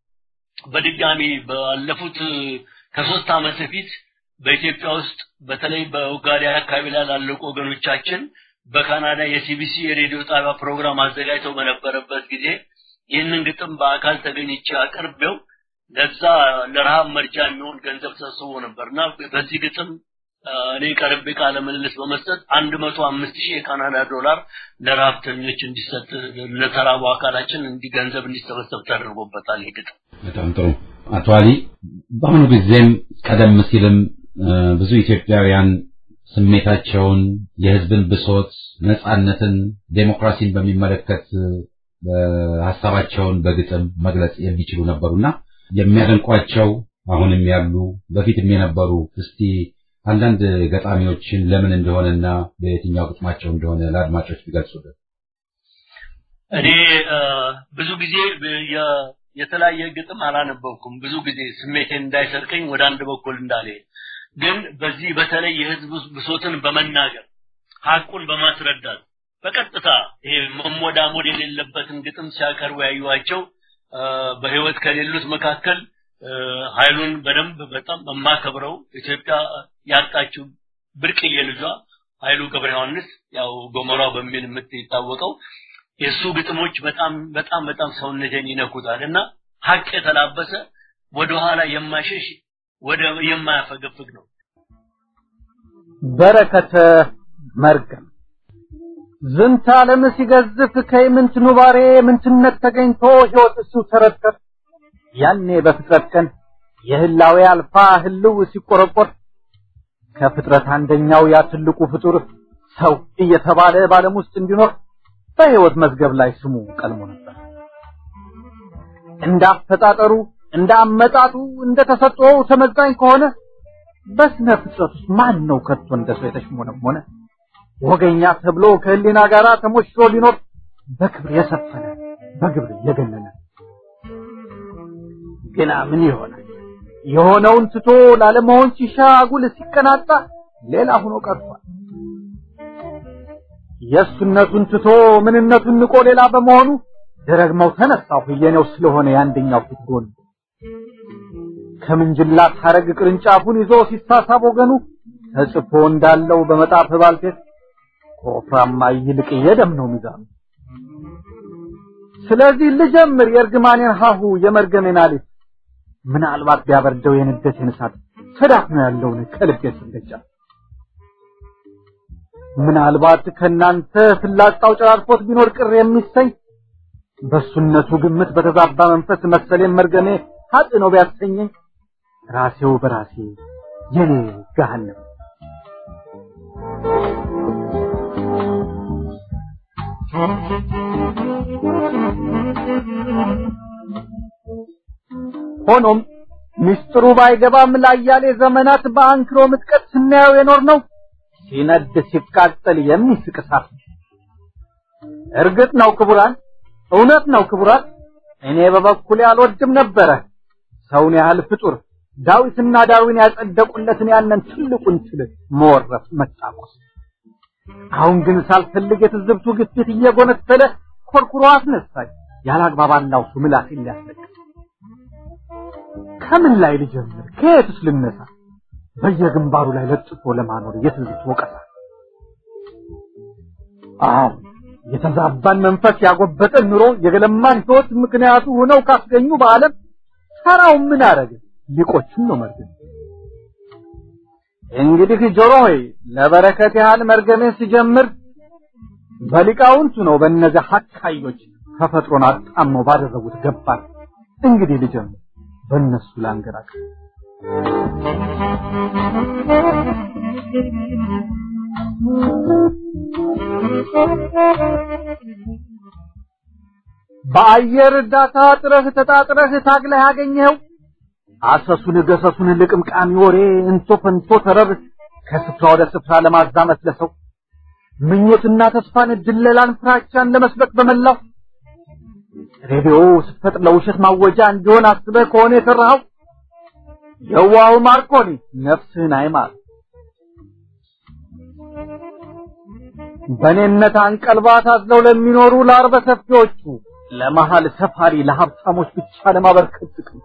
በድጋሚ ባለፉት ከ3 ዓመት በፊት በኢትዮጵያ ውስጥ በተለይ በኡጋንዳ አካባቢ ላይ ላሉ ወገኖቻችን በካናዳ የሲቢሲ የሬዲዮ ጣቢያ ፕሮግራም አዘጋጅተው በነበረበት ጊዜ ይህንን ግጥም በአካል ተገኝቼ አቀርቤው ለዛ ለረሃብ መርጃ የሚሆን ገንዘብ ተሰብስቦ ነበርና በዚህ ግጥም እኔ ቀርቤ ቃለ ምልልስ በመስጠት 105,000 የካናዳ ዶላር ለረሃብተኞች እንዲሰጥ ለተራቡ አካላችን ገንዘብ እንዲሰበሰብ ተደርጎበታል። ይግጥ በጣም ጥሩ። አቶ አሊ በአሁኑ ጊዜም ቀደም ሲልም ብዙ ኢትዮጵያውያን ስሜታቸውን የህዝብን ብሶት ነጻነትን ዴሞክራሲን በሚመለከት ሐሳባቸውን በግጥም መግለጽ የሚችሉ ነበሩና የሚያደንቋቸው አሁንም ያሉ በፊትም የነበሩ እስቲ አንዳንድ ገጣሚዎችን ለምን እንደሆነና በየትኛው ግጥማቸው እንደሆነ ለአድማጮች ቢገልጹልን። እኔ ብዙ ጊዜ የተለያየ ግጥም አላነበብኩም። ብዙ ጊዜ ስሜቴን እንዳይሰርቀኝ ወደ አንድ በኩል እንዳለ ግን በዚህ በተለይ የህዝብ ብሶትን በመናገር ሐቁን በማስረዳት በቀጥታ ይሄ መሞዳሞድ የሌለበትን ግጥም ሲያቀርቡ ያዩዋቸው በህይወት ከሌሉት መካከል ኃይሉን በደንብ በጣም ማከብረው ኢትዮጵያ ያጣችው ብርቅዬ ልጇ ኃይሉ ገብረ ዮሐንስ ያው ጎመራው በሚል የምትታወቀው የሱ ግጥሞች በጣም ሰውነቴን ይነኩታልና ሐቅ የተላበሰ ወደ ኋላ የማይሸሽ ወደ የማያፈገፍግ ነው። በረከተ መርገም ዝንተ ዓለም ሲገዝፍ ከይምንት ኑባሬ ምንትነት ተገኝቶ ሕይወት እሱ ተረከብ ያኔ በፍጥረት ቀን የህላዌ አልፋ ህልው ሲቆረቆር ከፍጥረት አንደኛው ያ ትልቁ ፍጡር ሰው እየተባለ ባለም ውስጥ እንዲኖር በሕይወት መዝገብ ላይ ስሙ ቀልሞ ነበር። እንዳፈጣጠሩ እንዳመጣጡ እንደተሰጠው ተመዛኝ ከሆነ በስነ ፍጥረት ውስጥ ማን ነው ከቶ እንደሰው የተሽሞነሞነ ወገኛ ተብሎ ከህሊና ጋራ ተሞሽሮ ሊኖር በክብር የሰፈነ በግብር የገነነ ግና ምን ይሆናል የሆነውን ትቶ ላለመሆን ሲሻ አጉል ሲቀናጣ ሌላ ሆኖ ቀርቷል። የሱነቱን ትቶ ምንነቱን ንቆ ሌላ በመሆኑ ደረግመው ተነሳው የኔው ስለሆነ ያንደኛው ፊት ጎን ከምንጅላ ታረግ ቅርንጫፉን ይዞ ሲሳሳብ ወገኑ ተጽፎ እንዳለው በመጣፍ ባልቴት ኮፍራማ ይልቅ የደም ነው ሚዛኑ። ስለዚህ ልጀምር የርግማኔን ሀሁ የመርገሜን አሊፍ ምናልባት ቢያበርደው የንደቴን እሳት ተዳፍኖ ያለውን ከልቤ ስንገጫ ምናልባት ከናንተ ፍላጻው ጨራርፎት ቢኖር ቅር የሚሰኝ በሱነቱ ግምት በተዛባ መንፈስ መሰሌን መርገሜ ሀጥ ነው ቢያሰኘኝ ራሴው በራሴ የኔ ገሃነም ሆኖም ሚስጥሩ ባይገባም ላያሌ ዘመናት በአንክሮ ምጥቀት ስናየው የኖር ነው ሲነድ ሲቃጠል የሚስቅሳት እርግጥ ነው ክቡራን እውነት ነው ክቡራን እኔ በበኩሌ አልወድም ነበር ሰውን ያህል ፍጡር ዳዊትና ዳርዊን ያጸደቁለትን ያንን ትልቁን ትል መወረፍ መጣቆስ አሁን ግን ሳልፈልግ የተዝብቱ ግፊት እየጎነተለ ኮርኩሮ አስነሳኝ ያላግባባናው ምላስ ይያስለቅ ከምን ላይ ልጀምር ከየትስ ልነሳ በየግንባሩ ላይ ለጥፎ ለማኖር የትዝብት ወቀሳ የተዛባን መንፈስ ያጎበጠ ኑሮ የገለማን ሕይወት ምክንያቱ ሆነው ካስገኙ በዓለም ሰራው ምን አረገ ሊቆቹን ነው መርገም እንግዲህ ጆሮ ሆይ ለበረከት ያህል መርገሜን ሲጀምር በሊቃውንቱ ነው በእነዚህ ሐካዮች ተፈጥሮን አጣመው ባደረጉት ገባር እንግዲህ ልጅም በእነሱ ላንገራክ በአየር ዳታ ጥረህ ተጣጥረህ ታግለህ ያገኘው አሰሱን ገሰሱን ልቅምቃሚ ወሬ እንቶ ፈንቶ ተረብ ከስፍራ ወደ ስፍራ ለማዛመት ለሰው ምኞትና ተስፋን ድለላን ፍራቻን ለመስበክ በመላው ሬዲዮ ስፈጥር ለውሸት ማወጃ እንዲሆን አስበህ ከሆነ የተራው የዋው ማርኮኒ ነፍስህን አይማር በኔነት አንቀልባት አዝለው ለሚኖሩ ለአርበ ሰፊዎቹ ለመሃል ሰፋሪ ለሀብታሞች ብቻ ለማበርከት ጥቅም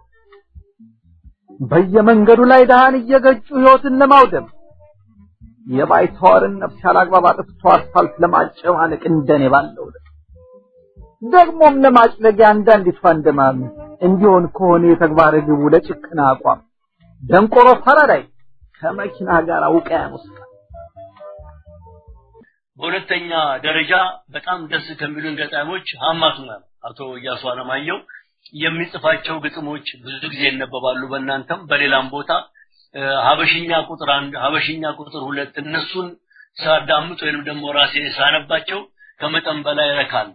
በየመንገዱ ላይ ዳህን እየገጩ ህይወትን ለማውደም የባይተዋርን ነፍስ ያላግባብ አጥፍቶ አስፋልት ለማጨማለቅ እንደኔ ባለው ደግሞም ለማጭለጊያ አንዳንዲቷ እንደማም እንዲሆን ከሆነ የተግባር ግቡ ለጭክና አቋም ደንቆሮ ፈራዳይ ከመኪና ጋር ውቅያኖስ በሁለተኛ ደረጃ በጣም ደስ ከሚሉን ገጣሚዎች ሐማቱ ነው አቶ ኢያሱ አለማየሁ የሚጽፋቸው ግጥሞች ብዙ ጊዜ ይነበባሉ በእናንተም በሌላም ቦታ ሀበሽኛ ቁጥር 1 ሀበሽኛ ቁጥር 2 እነሱን ሳዳምጥ ወይንም ደግሞ ራሴ ሳነባቸው ከመጠን በላይ ረካለሁ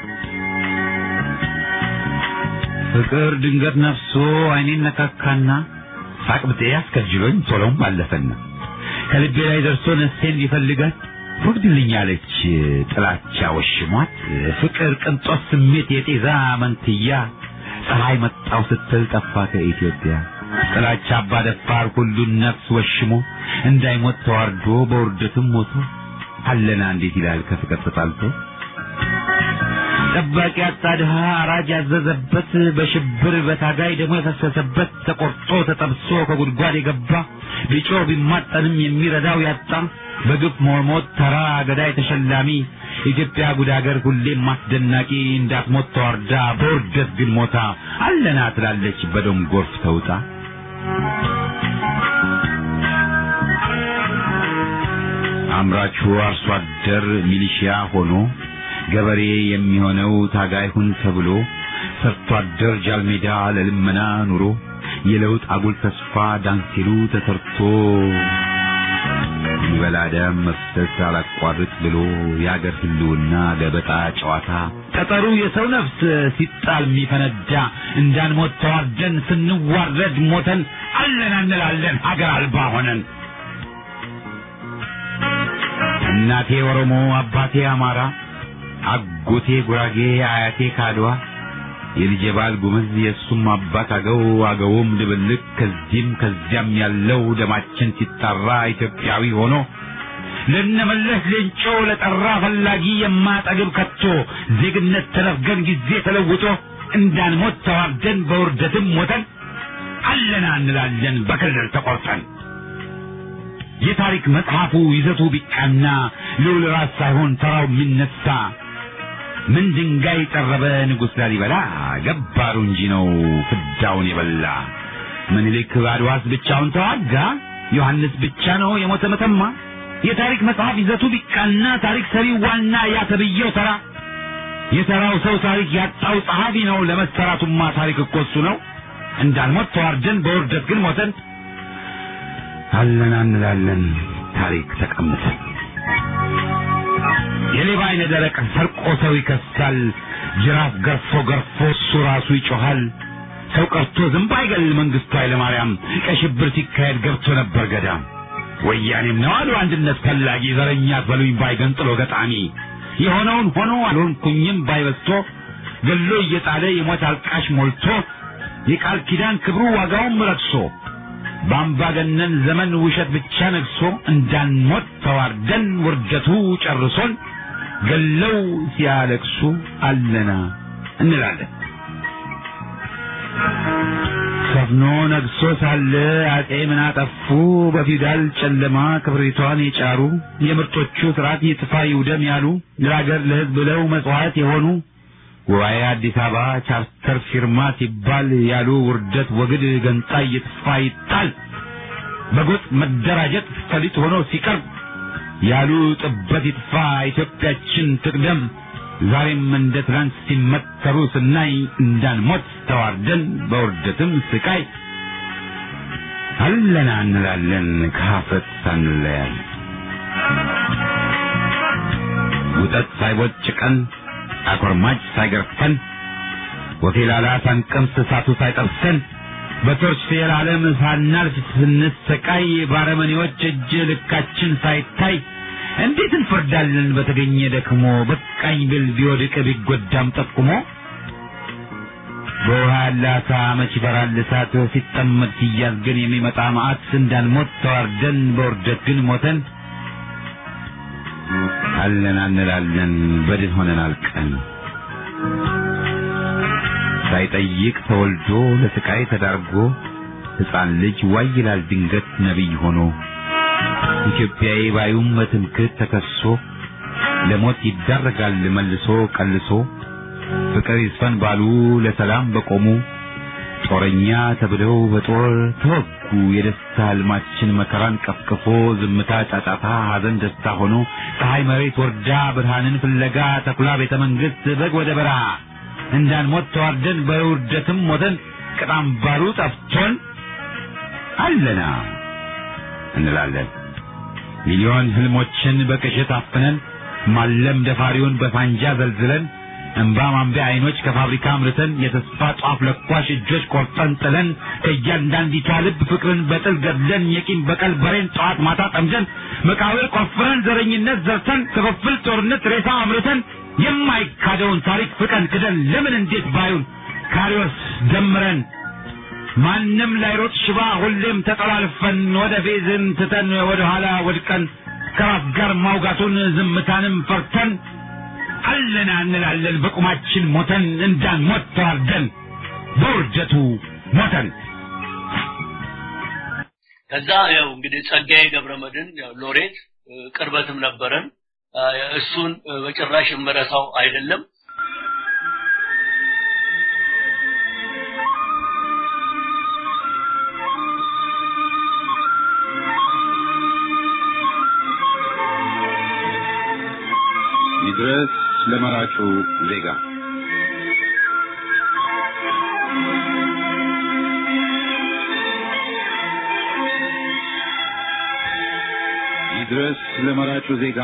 ፍቅር ድንገት ነፍሶ አይኔን ነካካና ሳቅብጤ ያስከጅሎኝ ቶሎም ባለፈና ከልቤ ላይ ደርሶ ነፍሴን ይፈልጋል ወግድልኛለች ጥላቻ ወሽሟት ፍቅር ቅንጦት ስሜት የጤዛ መንትያ ፀሐይ መጣው ስትል ጠፋ ከኢትዮጵያ ጥላቻ አባደፋር ሁሉን ነፍስ ወሽሞ እንዳይሞት ተዋርዶ በውርደትም ሞቶ አለና እንዴት ይላል ከፍቅር ተጣልቶ ጠባቂ አጣድሃ አራጅ ያዘዘበት በሽብር በታጋይ ደሞ የፈሰሰበት ተቆርጦ ተጠብሶ ከጉድጓድ የገባ ቢጮ ቢማጠንም የሚረዳው ያጣ በግፍ ሞት ተራ ገዳይ ተሸላሚ ኢትዮጵያ ጉዳገር ሁሌም ማስደናቂ እንዳትሞት ተዋርዳ በውርደት ግን ሞታ አለና ትላለች በደም ጎርፍ ተውጣ አምራቹ አርሶ አደር ሚሊሺያ ሆኖ ገበሬ የሚሆነው ታጋይ ሁን ተብሎ ሰርቶ አደር ጃልሜዳ ለልመና ኑሮ የለውጥ አጉል ተስፋ ዳንሲሉ ተሰርቶ ይበላደም መፍሰስ አላቋርጥ ብሎ ያገር ህልውና ገበጣ ጨዋታ ተጠሩ የሰው ነፍስ ሲጣል የሚፈነዳ እንዳንሞት ተዋርደን ስንዋረድ ሞተን አለና እንላለን ሀገር አልባ ሆነን እናቴ ኦሮሞ አባቴ አማራ አጎቴ ጉራጌ አያቴ ካድዋ የልጄ ባል ጉምዝ የሱም አባት አገውም ድብልቅ ከዚያም ያለው ደማችን ሲጣራ ኢትዮጵያዊ ሆኖ ለነመለስ ሌንጮ ለጠራ ፈላጊ የማጠግብ ከቶ ዜግነት ተነፍገን ጊዜ ተለውጦ እንዳንሞት ተዋርደን በውርደትም ሞተን አለና እንላለን በክልል ተቆርጠን የታሪክ መጽሐፉ ይዘቱ ቢቃና ልዑል ራስ ሳይሆን ተራው የሚነሳ ምን ድንጋይ ጠረበ ንጉሥ ላሊበላ ገባሩ እንጂ ነው ፍዳውን የበላ ምኒልክ አድዋስ ብቻውን ተዋጋ ዮሐንስ ብቻ ነው የሞተ መተማ የታሪክ መጽሐፍ ይዘቱ ቢቃና ታሪክ ሰሪ ዋና ያተብየው ተራ የተራው ሰው ታሪክ ያጣው ጸሐፊ ነው ለመሰራቱማ ታሪክ እኮ እሱ ነው እንዳንሞት ተዋርደን በውርደት ግን ሞተን አለና እንላለን ታሪክ ተቀምጠን የሌባ አይነ ደረቅ ሰርቆ ሰው ይከሳል ጅራፍ ገርፎ እሱ ራሱ ይጮሃል ሰው ቀርቶ ዝንብ አይገል መንግስቱ ኃይለማርያም ከሽብር ሲካሄድ ገብቶ ነበር ገዳም ወያኔም ነው አሉ አንድነት ፈላጊ ዘረኛት በሉኝ ባይገንጥሎ ገጣሚ የሆነውን ሆኖ አልሆንኩኝም ባይበስቶ ገሎ እየጣለ የሞት አልቃሽ ሞልቶ የቃል ኪዳን ክብሩ ዋጋውን ረክሶ በአምባገነን ዘመን ውሸት ብቻ ነግሶ እንዳንሞት ተዋርደን ውርደቱ ጨርሶን ገለው ሲያለቅሱ አለና እንላለን ሰፍኖ ነግሶ ሳለ አጤ ምን አጠፉ በፊውዳል ጨለማ ክብሪቷን የጫሩ የምርጦቹ ስርዓት ይጥፋ ይውደም ያሉ ለሀገር ለህዝብ ብለው መስዋዕት የሆኑ ጉባኤ አዲስ አበባ ቻርተር ፊርማ ሲባል ያሉ ውርደት ወግድ ገንጣይ ይጥፋ ይጣል በጎጥ መደራጀት ፈሊጥ ሆኖ ሲቀርብ ያሉ ጥበት ይጥፋ ኢትዮጵያችን ትቅደም ዛሬም እንደ ትናንት ሲመተሩ ስናይ እንዳንሞት ተዋርደን በውርደትም ስቃይ አለና እንላለን ከሀፍረት ሳንለያይ ውጠት ሳይቦጭቀን አኮርማጭ ሳይገርፈን ወቴላላ ሳንቀምስ እሳቱ ሳይጠብሰን በቶርች የዓለም ሳናልፍ ስንሰቃይ ባረመኔዎች እጅ ልካችን ሳይታይ እንዴት እንፈርዳለን በተገኘ ደክሞ በቃኝ ብል ቢወድቅ ቢጎዳም ጠቁሞ በውሃ ላታ መች ይበራል እሳት ሲጠመድ ሲያዝ ግን የሚመጣ መዓት እንዳንሞት ተዋርደን በውርደት ግን ሞተን አለን እንላለን በድን ሆነን አልቀን ሳይጠይቅ ተወልዶ ለስቃይ ተዳርጎ ሕፃን ልጅ ዋይ ይላል ድንገት ነብይ ሆኖ ኢትዮጵያዊ ባዩም በትምክህት ተከሶ ለሞት ይዳረጋል መልሶ ቀልሶ ፍቅር ይስፈን ባሉ ለሰላም በቆሙ ጦረኛ ተብለው በጦር ተወጉ የደስታ ህልማችን መከራን ቀፍቅፎ ዝምታ ጫጫታ ሐዘን ደስታ ሆኖ ፀሐይ መሬት ወርዳ ብርሃንን ፍለጋ ተኩላ ቤተ መንግስት በግ ወደ በረሃ እንዳንሞት ተዋርደን በውርደትም ሞተን ቅጣም ባሉ ጠፍቶን አለና እንላለን ሚሊዮን ህልሞችን በቅዠት አፍነን ማለም ደፋሪውን በፋንጃ ዘልዝለን እንባ ማንቢያ አይኖች ከፋብሪካ አምርተን የተስፋ ጧፍ ለኳሽ እጆች ቆርጠን ጥለን ከእያንዳንዲቷ ልብ ፍቅርን በጥል ገድለን የቂም በቀል በሬን ጠዋት ማታ ጠምደን መቃብር ቆፍረን ዘረኝነት ዘርተን ክፍፍል ጦርነት ሬሳ አምርተን የማይካደውን ታሪክ ፍቀን ክደን ለምን እንዴት ባዩን ካሪዎስ ደምረን ማንም ላይሮጥ ሽባ ሁሌም ተጠላልፈን ወደ ፌዝን ትተን ወደ ኋላ ወድቀን ከራስ ጋር ማውጋቱን ዝምታንም ፈርተን አለና እንላለን በቁማችን ሞተን እንዳንሞት ተዋርደን በውርደቱ ሞተን ከዛ ያው እንግዲህ ጸጋዬ ገብረመድህን ያው ሎሬት ቅርበትም ነበረን እሱን በጭራሽ መረሳው አይደለም ይድረስ ለመራጩ ዜጋ ይድረስ ለመራጩ ዜጋ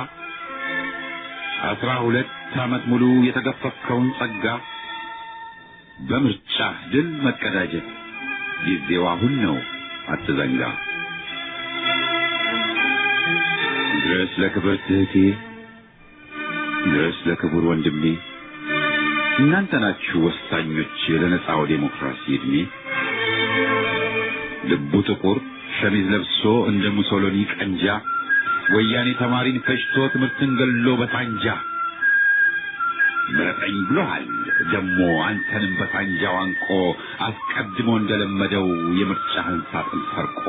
12 ዓመት ሙሉ የተገፈፈውን ጸጋ በምርጫ ድል መቀዳጀት ጊዜው አሁን ነው አትዘንጋ ይድረስ ለክብርት እህቴ ይድረስ ለክቡር ወንድሜ እናንተ ናችሁ ወሳኞች ለነጻው ዴሞክራሲ እድሜ ልቡ ጥቁር ሸሚዝ ለብሶ እንደ ሙሶሎኒ ቀንጃ ወያኔ ተማሪን ፈጅቶ ትምህርትን ገሎ በሳንጃ ምረጠኝ ብሎሃል ደሞ አንተንም በሳንጃው አንቆ አስቀድሞ እንደለመደው የምርጫህን ሳጥን ሰርቆ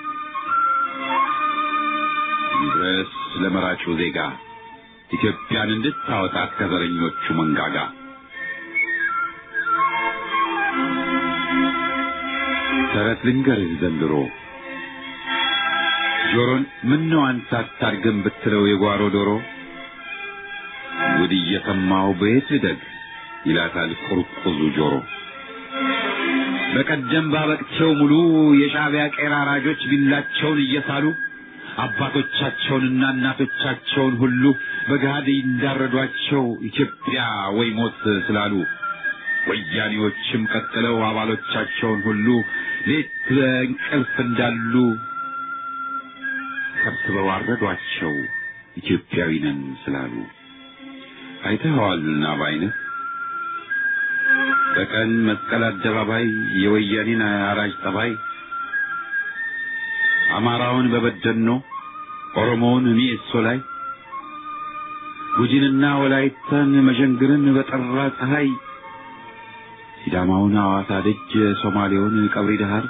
ይድረስ ለመራጩ ዜጋ ኢትዮጵያን እንድታወጣት ከዘረኞቹ መንጋጋ ተረት ልንገርህ ዘንድሮ ጆሮን ምነው አንተ አታርገም ብትለው የጓሮ ዶሮ ጉድ እየሰማሁ በየት ልደግ ይላታል ቁርቁዙ ጆሮ በቀደም ባበቅቸው ሙሉ የሻዕቢያ ቄራ አራጆች ቢላቸውን እየሳሉ አባቶቻቸውንና እናቶቻቸውን ሁሉ በጋድ እንዳረዷቸው ኢትዮጵያ ወይ ሞት ስላሉ ወያኔዎችም ቀጥለው አባሎቻቸውን ሁሉ ሌት እንቅልፍ እንዳሉ ሰብስበው አረዷቸው ኢትዮጵያዊ ነን ስላሉ አይተኸዋልና ባይነህ በቀን መስቀል አደባባይ የወያኔን አራጅ ጠባይ አማራውን በበደኖ ኦሮሞውን ሚኤሶ ላይ ጉጂንና ወላይታን መሸንግርን በጠራ ፀሐይ ሲዳማውን ሐዋሳ ደጅ ሶማሌውን ቀብሪ ዳህር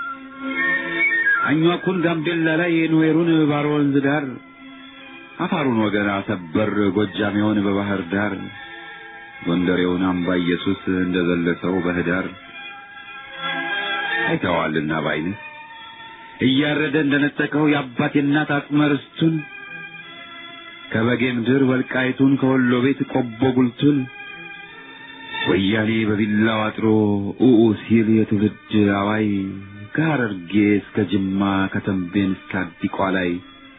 አኝዋኩን ጋምቤላ ላይ ኑዌሩን ባሮ ወንዝ ዳር አፋሩን ወገን አሰበር ጎጃሜውን በባህር ዳር ጎንደሬውን አምባ ኢየሱስ እንደዘለሰው በህዳር አይተዋልና ባይነህ እያረደ እንደነጠቀው የአባቴ እናት አጽመ ርስቱን ከበጌ ምድር ወልቃይቱን ከወሎ ቤት ቆቦ ጉልቱን ወያኔ በቢላው አጥሮ ኡኡ ሲል የትውልድ አዋይ ከሐረርጌ እስከ ጅማ ከተንቤን እስከ አዲቋ ላይ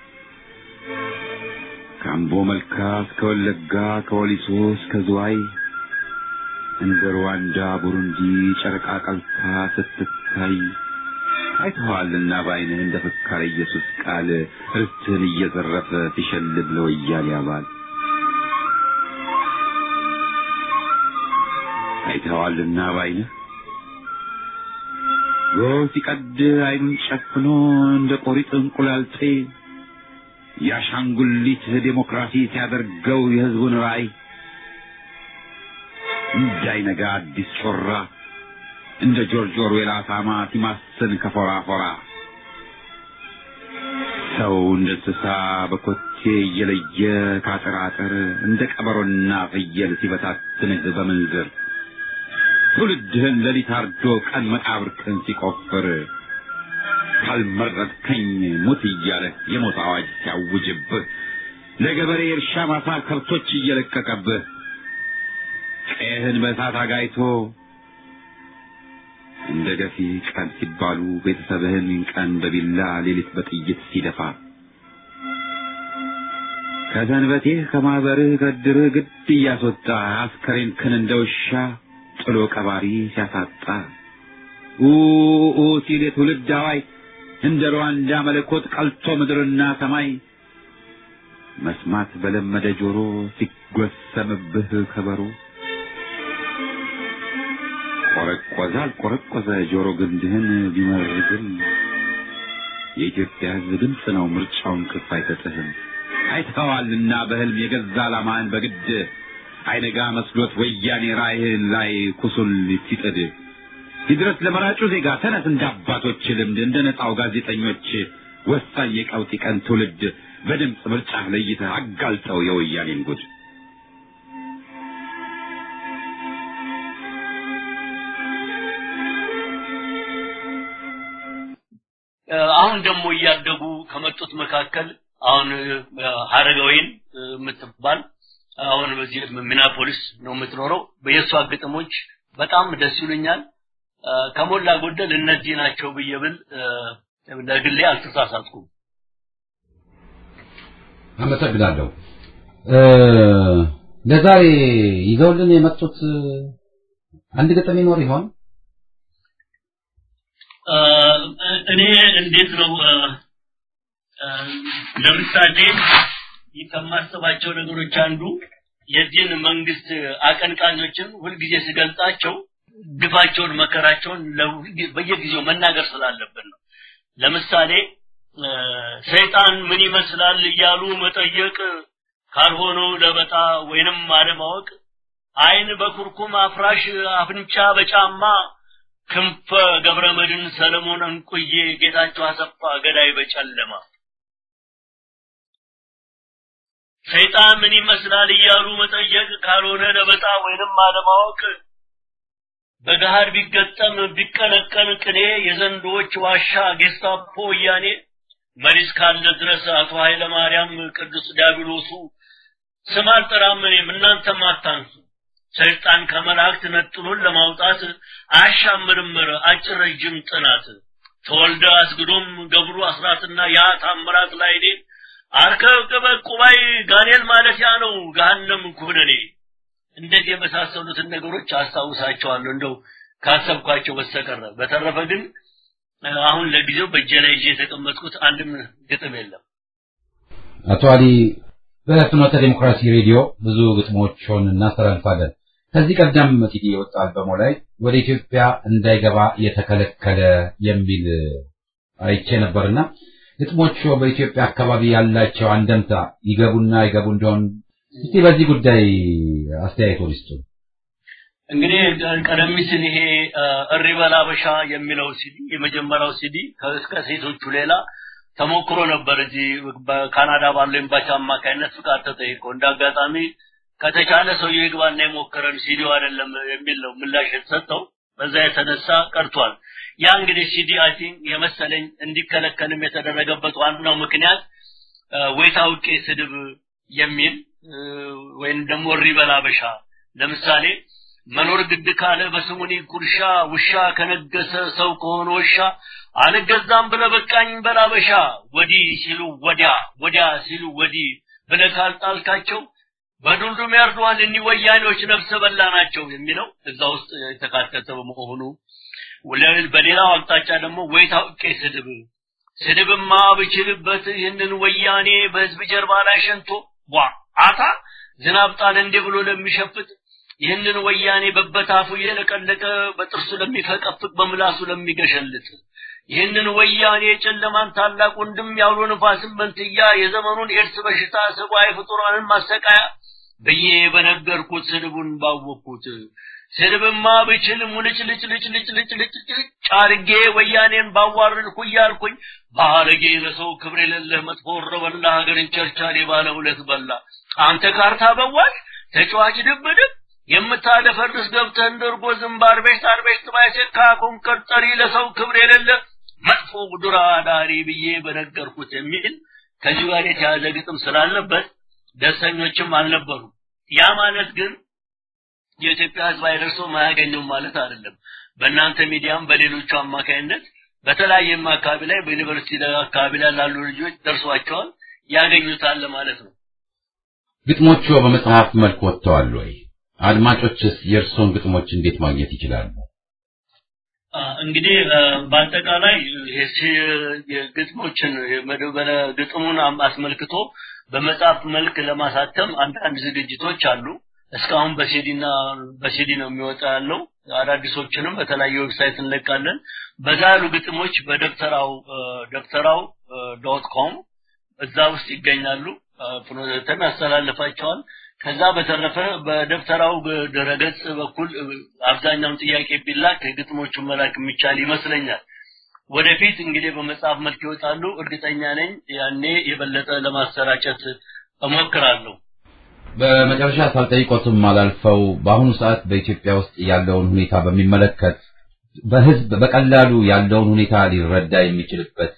ካምቦ መልካ እስከ ወለጋ ከወሊሶ እስከ ዝዋይ እንደ ሩዋንዳ ቡሩንዲ ጨረቃ ቀልታ ስትታይ አይተዋልና ባይነህ እንደ ፈካረ ኢየሱስ ቃል ርስትን እየዘረፈ ሲሸልብ ለወያኔ አባል አይተዋልና ባይነህ ሲቀድ አይኑን ጨፍኖ እንደ ቆሪጥ እንቁላልጤ ያሻንጉሊት ዲሞክራሲ ሲያደርገው የህዝቡን ራይ እንዳይነጋ አዲስ ጮራ እንደ ጆርጆር ወላሳማ ሲማስን ከፎራፎራ ሰው እንደ እንስሳ በኮቴ እየለየ ካጠራጠር እንደ ቀበሮና ፍየል ሲበታትንህ በመንዝር ትውልድህን ሌሊት አርዶ ቀን መቃብርህን ሲቆፍር ካልመረጥከኝ ሙት እያለ የሞት አዋጅ ሲያውጅብህ ለገበሬ እርሻ ማሳ ከብቶች እየለቀቀብህ ቀይህን በእሳት አጋይቶ እንደ ገፊ ቀን ሲባሉ ቤተሰብህን ቀን በቢላ ሌሊት በጥይት ሲደፋ ከሰንበቴህ ከማህበርህ ከድርህ ግድ እያስወጣ አስከሬንህን እንደ ውሻ ጥሎ ቀባሪ ሲያሳጣ ሲል የትውልድ አዋይ እንደ ሩዋንዳ መለኮት ቀልቶ ምድርና ሰማይ መስማት በለመደ ጆሮ ሲጎሰምብህ ከበሮ ቆረቆዘ ጆሮ ግንድህን ቢመርግም የኢትዮጵያ ሕዝብ ድምፅ ነው ምርጫውን ክፍ አይሰጥህም። አይተዋልና በህልም የገዛ ዓላማን በግድ አይነጋ መስሎት ወያኔ ራእይህን ላይ ኩሱል ሲጥድ ይድረስ ለመራጩ ዜጋ ተነስ እንደ አባቶች ልምድ እንደ ነፃው ጋዜጠኞች ወሳኝ የቀውጢ ቀን ትውልድ በድምፅ ምርጫ ለይተህ አጋልጠው የወያኔን ጉድ። አሁን ደግሞ እያደጉ ከመጡት መካከል አሁን ሀረጋዊን የምትባል አሁን በዚህ ሚናፖሊስ ነው የምትኖረው። በየሷ ግጥሞች በጣም ደስ ይሉኛል። ከሞላ ጎደል እነዚህ ናቸው ብየብል ለግሌ አልተሳሳትኩም። አመሰግናለሁ። ለዛሬ ይዘውልን የመጡት አንድ ግጥም ይኖር ይሆን? እኔ እንዴት ነው ለምሳሌ ከማስባቸው ነገሮች አንዱ የዚህን መንግስት አቀንቃኞችን ሁልጊዜ ሲገልጻቸው ግፋቸውን መከራቸውን በየጊዜው መናገር ስላለብን ነው። ለምሳሌ ሰይጣን ምን ይመስላል እያሉ መጠየቅ ካልሆነው ለበጣ ወይንም አለማወቅ አይን በኩርኩም አፍራሽ አፍንጫ በጫማ ክንፈ ገብረመድን ሰለሞን እንቁዬ ጌታቸው አሰፋ ገዳይ በጨለማ ሰይጣን ምን ይመስላል እያሉ መጠየቅ ካልሆነ ለበጣ ወይንም አለማወቅ በጋር ቢገጠም ቢቀነቀን ቅኔ የዘንዶች ዋሻ ጌስታፖ ወያኔ መሪስ ካለ ድረስ አቶ ኃይለ ማርያም ቅዱስ ዲያብሎሱ ስም አልጠራም እኔም እናንተም አታንሱ ሰይጣን ከመላእክት ነጥሎን ለማውጣት አሻም ምርምር አጭር ረጅም ጥናት ተወልደ አስግዶም ገብሩ አስራትና ያ ታምራት ላይኔ አርከበ ቁባይ ጋኔል ማለት ያ ነው ገሃነም ኩነኔ እንደዚህ የመሳሰሉትን ነገሮች አስተዋውሳቸዋለሁ እንደው ካሰብኳቸው በስተቀር። በተረፈ ግን አሁን ለጊዜው በእጄላይ የተቀመጥኩት አንድም ግጥም የለም። አቶ አሊ በፍኖተ ዲሞክራሲ ሬዲዮ ብዙ ግጥሞችን እናስተላልፋለን። ከዚህ ቀደም ጥቂት የወጣ አልበሙ ላይ ወደ ኢትዮጵያ እንዳይገባ የተከለከለ የሚል አይቼ ነበርና ግጥሞቹ በኢትዮጵያ አካባቢ ያላቸው አንደምታ ይገቡና አይገቡ እንደሆነ እስቲ በዚህ ጉዳይ አስተያየቶን ይስጡ። እንግዲህ ቀደም ሲል ይሄ እሪበላ በሻ የሚለው ሲዲ የመጀመሪያው ሲዲ ከእስከ ሴቶቹ ሌላ ተሞክሮ ነበር እዚህ በካናዳ ባለው ኤምባሲ አማካይነት ፍቃድ ተጠይቆ እንዳጋጣሚ ከተቻለ ሰው ይግባና የሞከረን ሲዲው አይደለም የሚል ነው ምላሽ የተሰጠው። በዛ የተነሳ ቀርቷል። ያ እንግዲህ ሲዲ አይ ቲንክ የመሰለኝ እንዲከለከልም የተደረገበት ዋናው ምክንያት ወይታውቄ ስድብ የሚል ወይም ደግሞ ሪበላበሻ ለምሳሌ መኖር ግድ ካለ በስሙኒ ኩርሻ ውሻ ከነገሰ ሰው ከሆነ ውሻ አልገዛም በለበቃኝ በላበሻ ወዲ ሲሉ ወዲያ ሲሉ ወዲ በለካል ጣልካቸው በዱንዱም ያርዱዋል እኒ ወያኔዎች ነፍሰ በላ ናቸው የሚለው እዛ ውስጥ የተካተተ በመሆኑ ወለል በሌላው አቅጣጫ ደግሞ ወይታውቄ ስድብማ ብችልበት ይህንን ወያኔ በህዝብ ጀርባ ላይ ሸንቶ አታ ዝናብ ጣል እንደ ብሎ ለሚሸፍት ይህንን ወያኔ በበታፉ የለቀለቀ በጥርሱ ለሚፈቀፍቅ በምላሱ ለሚገሸልጥ ይህንን ወያኔ ጨለማን ታላቅ ወንድም ያውሎ ንፋስን መንትያ የዘመኑን ኤርስ በሽታ ሰባይ ፍጡራንን ማሰቃያ በየ በነገርኩት ስድቡን ባወኩት ስድብማ ብችል ሙልጭ ጫርጌ ወያኔን ባዋርልኩ ያልኩኝ ባለጌ ለሰው ክብር የሌለህ መጥፎ ረበላ ሀገርን ቸርቻሌ ባለውለት በላ አንተ ካርታ በዋል ተጫዋች ድብድብ የምታደፈርስ ገብተህ እንደርጎ ዝምባር ቤት ባይሰካ ኮንቀርጠሪ ለሰው ክብር የሌለ መጥፎ ጉድራ ዳሪ ብዬ በነገርኩት የሚል ከዚህ ጋር የተያዘ ግጥም ስላለበት ደሰኞችም አልነበሩ ያ ማለት ግን የኢትዮጵያ ህዝብ አይደርሶ ማያገኘው ማለት አይደለም በእናንተ ሚዲያም በሌሎች አማካይነት በተለያየ አካባቢ ላይ በዩኒቨርሲቲ አካባቢ ላይ ያሉ ልጆች ደርሷቸዋል ያገኙታል ማለት ነው ግጥሞቹ በመጽሐፍ መልክ ወጥተዋል ወይ አድማጮችስ የርሶን ግጥሞች እንዴት ማግኘት ይችላሉ እንግዲህ በአጠቃላይ የግጥሞችን የመደበለ ግጥሙን አስመልክቶ በመጽሐፍ መልክ ለማሳተም አንዳንድ ዝግጅቶች አሉ እስካሁን በሲዲ ነው የሚወጣው አዳዲሶችንም በተለያዩ ዌብሳይት እንለቃለን በዛሉ ግጥሞች በደብተራው.com እዛ ውስጥ ይገኛሉ ፍኖተን አስተላልፋቸዋል ከዛ በተረፈ በደብተራው ድረገጽ በኩል አብዛኛውን ጥያቄ ቢላክ ግጥሞቹ መላክ የሚቻል ይመስለኛል ወደፊት እንግዲህ በመጽሐፍ መልክ ይወጣሉ እርግጠኛ ነኝ ያኔ የበለጠ ለማሰራጨት እሞክራለሁ በመጨረሻ ሳልጠይቆትም ማላልፈው በአሁኑ ሰዓት በኢትዮጵያ ውስጥ ያለውን ሁኔታ በሚመለከት በህዝብ በቀላሉ ያለውን ሁኔታ ሊረዳ የሚችልበት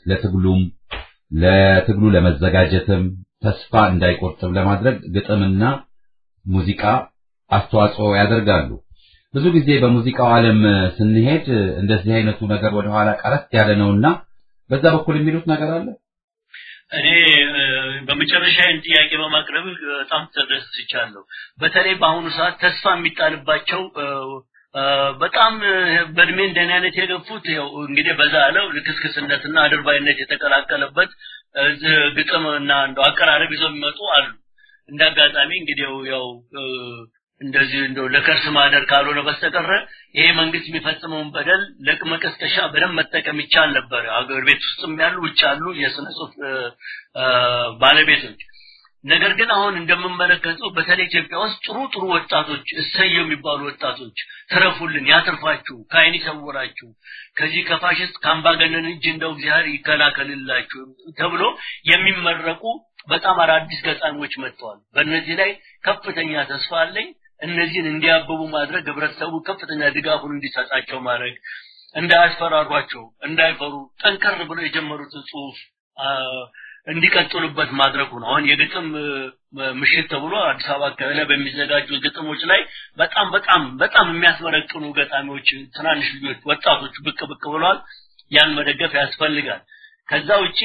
ለትግሉ ለመዘጋጀትም ተስፋ እንዳይቆርጥም ለማድረግ ግጥምና ሙዚቃ አስተዋጽኦ ያደርጋሉ ብዙ ጊዜ በሙዚቃው ዓለም ስንሄድ እንደዚህ አይነቱ ነገር ወደ ኋላ ቀረት ያለ ነውና በዛ በኩል የሚሉት ነገር አለ እኔ በመጨረሻ ጥያቄ በማቅረብ በጣም ተደስቻለሁ በተለይ በአሁኑ ሰዓት ተስፋ የሚጣልባቸው በጣም በእድሜ እንደኔ አይነት የገፉት ያው እንግዲህ በዛ ያለው ልክስክስነትና አድርባይነት የተቀላቀለበት ግጥምና እንደው አቀራረብ ይዘው የሚመጡ አሉ እንዳጋጣሚ እንግዲህ ያው እንደዚህ እንደው ለከርስ ማደር ካልሆነ በስተቀር ይሄ መንግስት የሚፈጽመውን በደል ለቅመቀስቀሻ በደም መጠቀም ይቻል ነበር አገር ቤት ውስጥም ያሉ ውጭ ያሉ የስነ ጽሁፍ ባለቤቶች ነገር ግን አሁን እንደምመለከተው በተለይ ኢትዮጵያ ውስጥ ጥሩ ወጣቶች እሰየው የሚባሉ ወጣቶች ተረፉልን ያተርፋችሁ ካይኒ ሰውራችሁ ከዚህ ከፋሽስት ካምባገነን እጅ እንደው እግዚአብሔር ይከላከልላችሁ ተብሎ የሚመረቁ በጣም አዳዲስ ገጣሚዎች መጥተዋል በእነዚህ ላይ ከፍተኛ ተስፋ አለኝ እነዚህን እንዲያብቡ ማድረግ ህብረተሰቡ ከፍተኛ ድጋፉን እንዲሰጣቸው ማድረግ እንዳያስፈራሯቸው እንዳይፈሩ ጠንከር ብሎ የጀመሩትን ጽሁፍ እንዲቀጥሉበት ማድረግ ነው አሁን የግጥም ምሽት ተብሎ አዲስ አበባ አካባቢ በሚዘጋጁ ግጥሞች ላይ በጣም የሚያስመረቅኑ ገጣሚዎች ትናንሽ ልጆች ወጣቶች ብቅ ብለዋል ያን መደገፍ ያስፈልጋል ከዛ ውጪ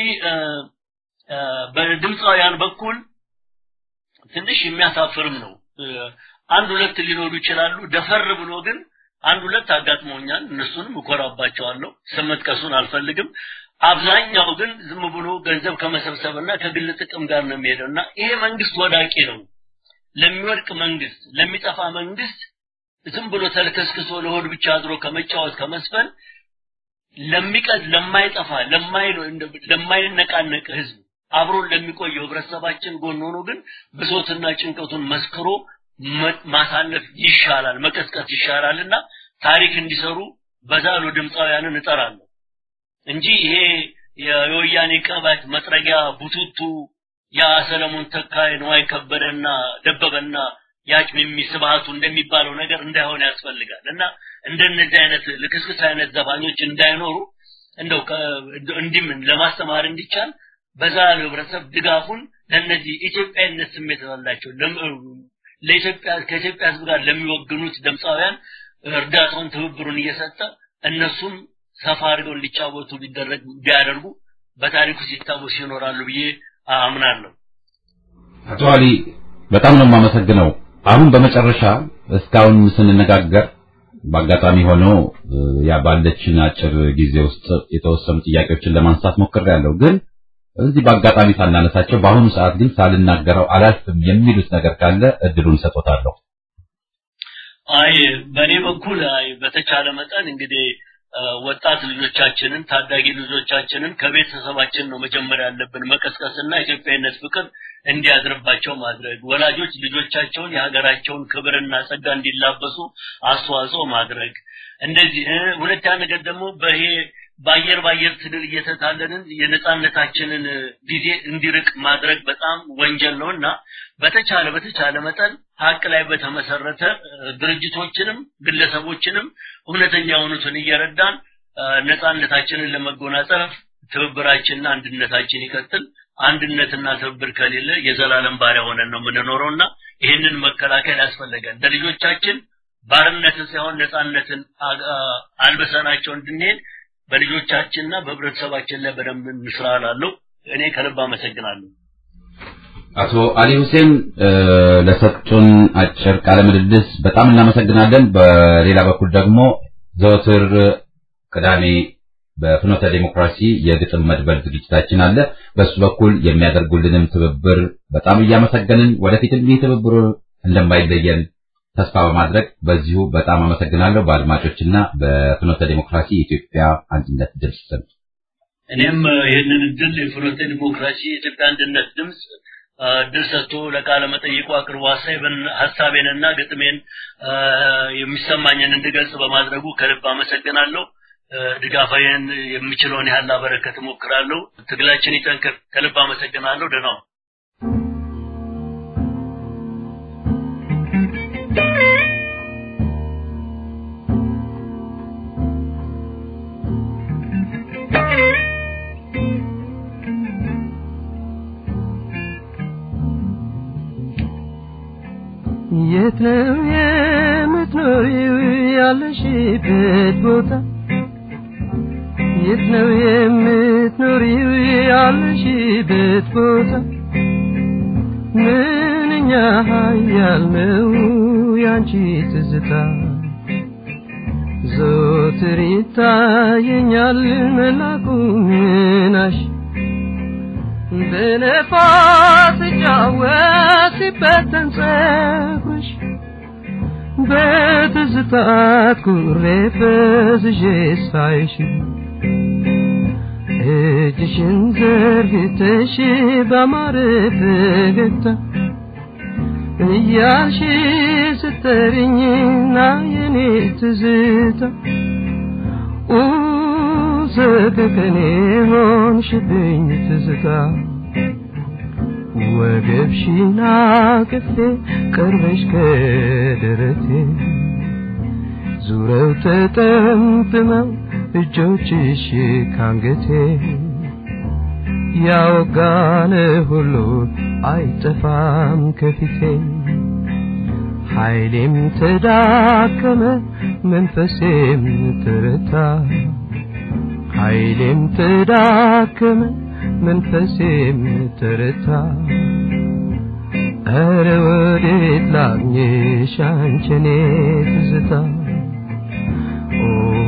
በድምጻውያን በኩል ትንሽ የሚያሳፍርም ነው አንድ ሁለት ሊኖሩ ይችላሉ ደፈር ብሎ ግን አንድ ሁለት አጋጥሞኛል እነሱንም እኮራባቸዋለሁ ስመጥቀሱን አልፈልግም አብዛኛው ግን ዝም ብሎ ገንዘብ ከመሰብሰብና ከግል ጥቅም ጋር ነው የሚሄደውና ይሄ መንግስት ወዳቂ ነው ለሚወድቅ መንግስት ለሚጠፋ መንግስት ዝም ብሎ ተልከስክሶ ለሆድ ብቻ አድሮ ከመጫወት ከመስፈን ለማይጠፋ ለማይነቃነቅ ህዝብ አብሮ ለሚቆየው ህብረተሰባችን ጎን ሆኖ ግን ብሶትና ጭንቀቱን መስክሮ ማሳለፍ ይሻላል መቀስቀስ ይሻላልና ታሪክ እንዲሰሩ በዛሉ ድምጻውያንን እጠራለሁ እንጂ ይሄ የወያኔ ቀባት መጥረጊያ ቡቱቱ ያ ሰለሞን ተካይ ነው አይከበደና ደበበና ያጭም ስብሃቱ እንደሚባለው ነገር እንዳይሆን ያስፈልጋልና እንደነዚህ አይነት ለክስክስ አይነት ዘፋኞች እንዳይኖሩ እንደው እንዲም ለማስተማር እንዲቻል በዛሉ ህብረተሰብ ድጋፉን ለነዚህ ኢትዮጵያዊነት ስሜት ያላቸው ለኢትዮጵያ ከኢትዮጵያ ሕዝብ ጋር ለሚወግኑት ድምጻውያን እርዳታውን ትብብሩን እየሰጠ እነሱም ሰፋ አድርገው እንዲጫወቱ ቢያደርጉ በታሪኩ ሲታወሱ ይኖራሉ ብዬ አምናለሁ። አቶ አሊ በጣም ነው የማመሰግነው። አሁን በመጨረሻ እስካሁን ስንነጋገር በአጋጣሚ ሆኖ ያ ባለችን አጭር ጊዜ ውስጥ የተወሰኑ ጥያቄዎችን ለማንሳት ሞክሬያለሁ። ግን እዚህ በአጋጣሚ ሳናነሳቸው በአሁኑ ሰዓት ግን ሳልናገረው አላልፍም የሚሉት ነገር ካለ እድሉን ሰጥቶታለሁ። በኔ በኩል በተቻለ መጠን እንግዲህ ወጣት ልጆቻችንን ታዳጊ ልጆቻችንን ከቤተሰባችን ነው መጀመሪያ ያለብን መቀስቀስና ኢትዮጵያዊነት ፍቅር እንዲያድርባቸው ማድረግ ወላጆች ልጆቻቸውን የሀገራቸውን ክብርና ጸጋ እንዲላበሱ አስተዋጽኦ ማድረግ እንደዚህ ሁለተኛ ነገር ደግሞ ባየር ትድል እየተታለንን የነጻነታችንን ጊዜ እንዲርቅ ማድረግ በጣም ወንጀል ነውና በተቻለ መጠን ሀቅ ላይ በተመሰረተ ድርጅቶችንም ግለሰቦችንም እውነተኛ ሆኑትን እየረዳን ነጻነታችንን ለመጎናጸፍ ትብብራችንና አንድነታችን ይቀጥል። አንድነትና ትብብር ከሌለ የዘላለም ባሪያ ሆነን ነው የምንኖረውና ይሄንን መከላከል ያስፈልጋል። ለልጆቻችን ባርነትን ሳይሆን ነጻነትን አልበሰናቸው እንድንሄድ በልጆቻችንና በህብረተሰባችን ላይ በደንብ እንስራላለው። እኔ ከልብ አመሰግናለሁ። አቶ አሊ ሁሴን ለሰጡን አጭር ቃለ ምልልስ በጣም እናመሰግናለን። በሌላ በኩል ደግሞ ዘወትር ቅዳሜ በፍኖተ ዲሞክራሲ የግጥም መድበል ዝግጅታችን አለ። በሱ በኩል የሚያደርጉልንም ትብብር በጣም እያመሰገንን ወደፊትም ይህ ትብብር እንደማይለየን ተስፋ በማድረግ በዚሁ በጣም አመሰግናለሁ። በአድማጮችና በፍኖተ ዲሞክራሲ የኢትዮጵያ አንድነት ድምጽ ስም እኔም ይህንን ድል የፍኖተ ዲሞክራሲ የኢትዮጵያ አንድነት ድምጽ ድርሰቱ ለቃለ መጠይቁ አቅርቦ ሐሳቤንና ግጥሜን የሚሰማኝን እንድገልጽ በማድረጉ ከልብ አመሰግናለሁ። ድጋፋዬን የሚችለውን ያህል አበረከት ሞክራለሁ። ትግላችን ይጠንክር። ከልብ አመሰግናለሁ። ደህና ሁኑ። የት ነው የምትኖሪው ያለሽበት ቦታ? የት ነው የምትኖሪው ያለሽበት ቦታ? ምንኛ ኃያል ነው ያንቺ ትዝታ፣ ዘወትር ይታየኛል መላኩ ምናሽ በነፋስ ጫወት ሲበተን ጸጉርሽ በትዝታት ኩሬ ፈዝዤ ሳይሽ እጅሽን ዘርግተሽ ባማረ ፈገግታ እያልሽ ስትጠሪኝና የኔ ትዝታ ሰከከኔ ሆንሽብኝ ትዝታ ወገብሽና ከፌ ቀርበሽ ከደረቴ ዙረው ተጠምጥመው እጆችሽ ካንገቴ ያወጋነ ሁሉ አይጠፋም ከፊቴ ኃይሌም ተዳከመ መንፈሴም ተረታ ኃይሌም ተዳከመ መንፈሴም ተረታ ኧረ ወዴት ላግኝሽ አንቺ እኔ ትዝታ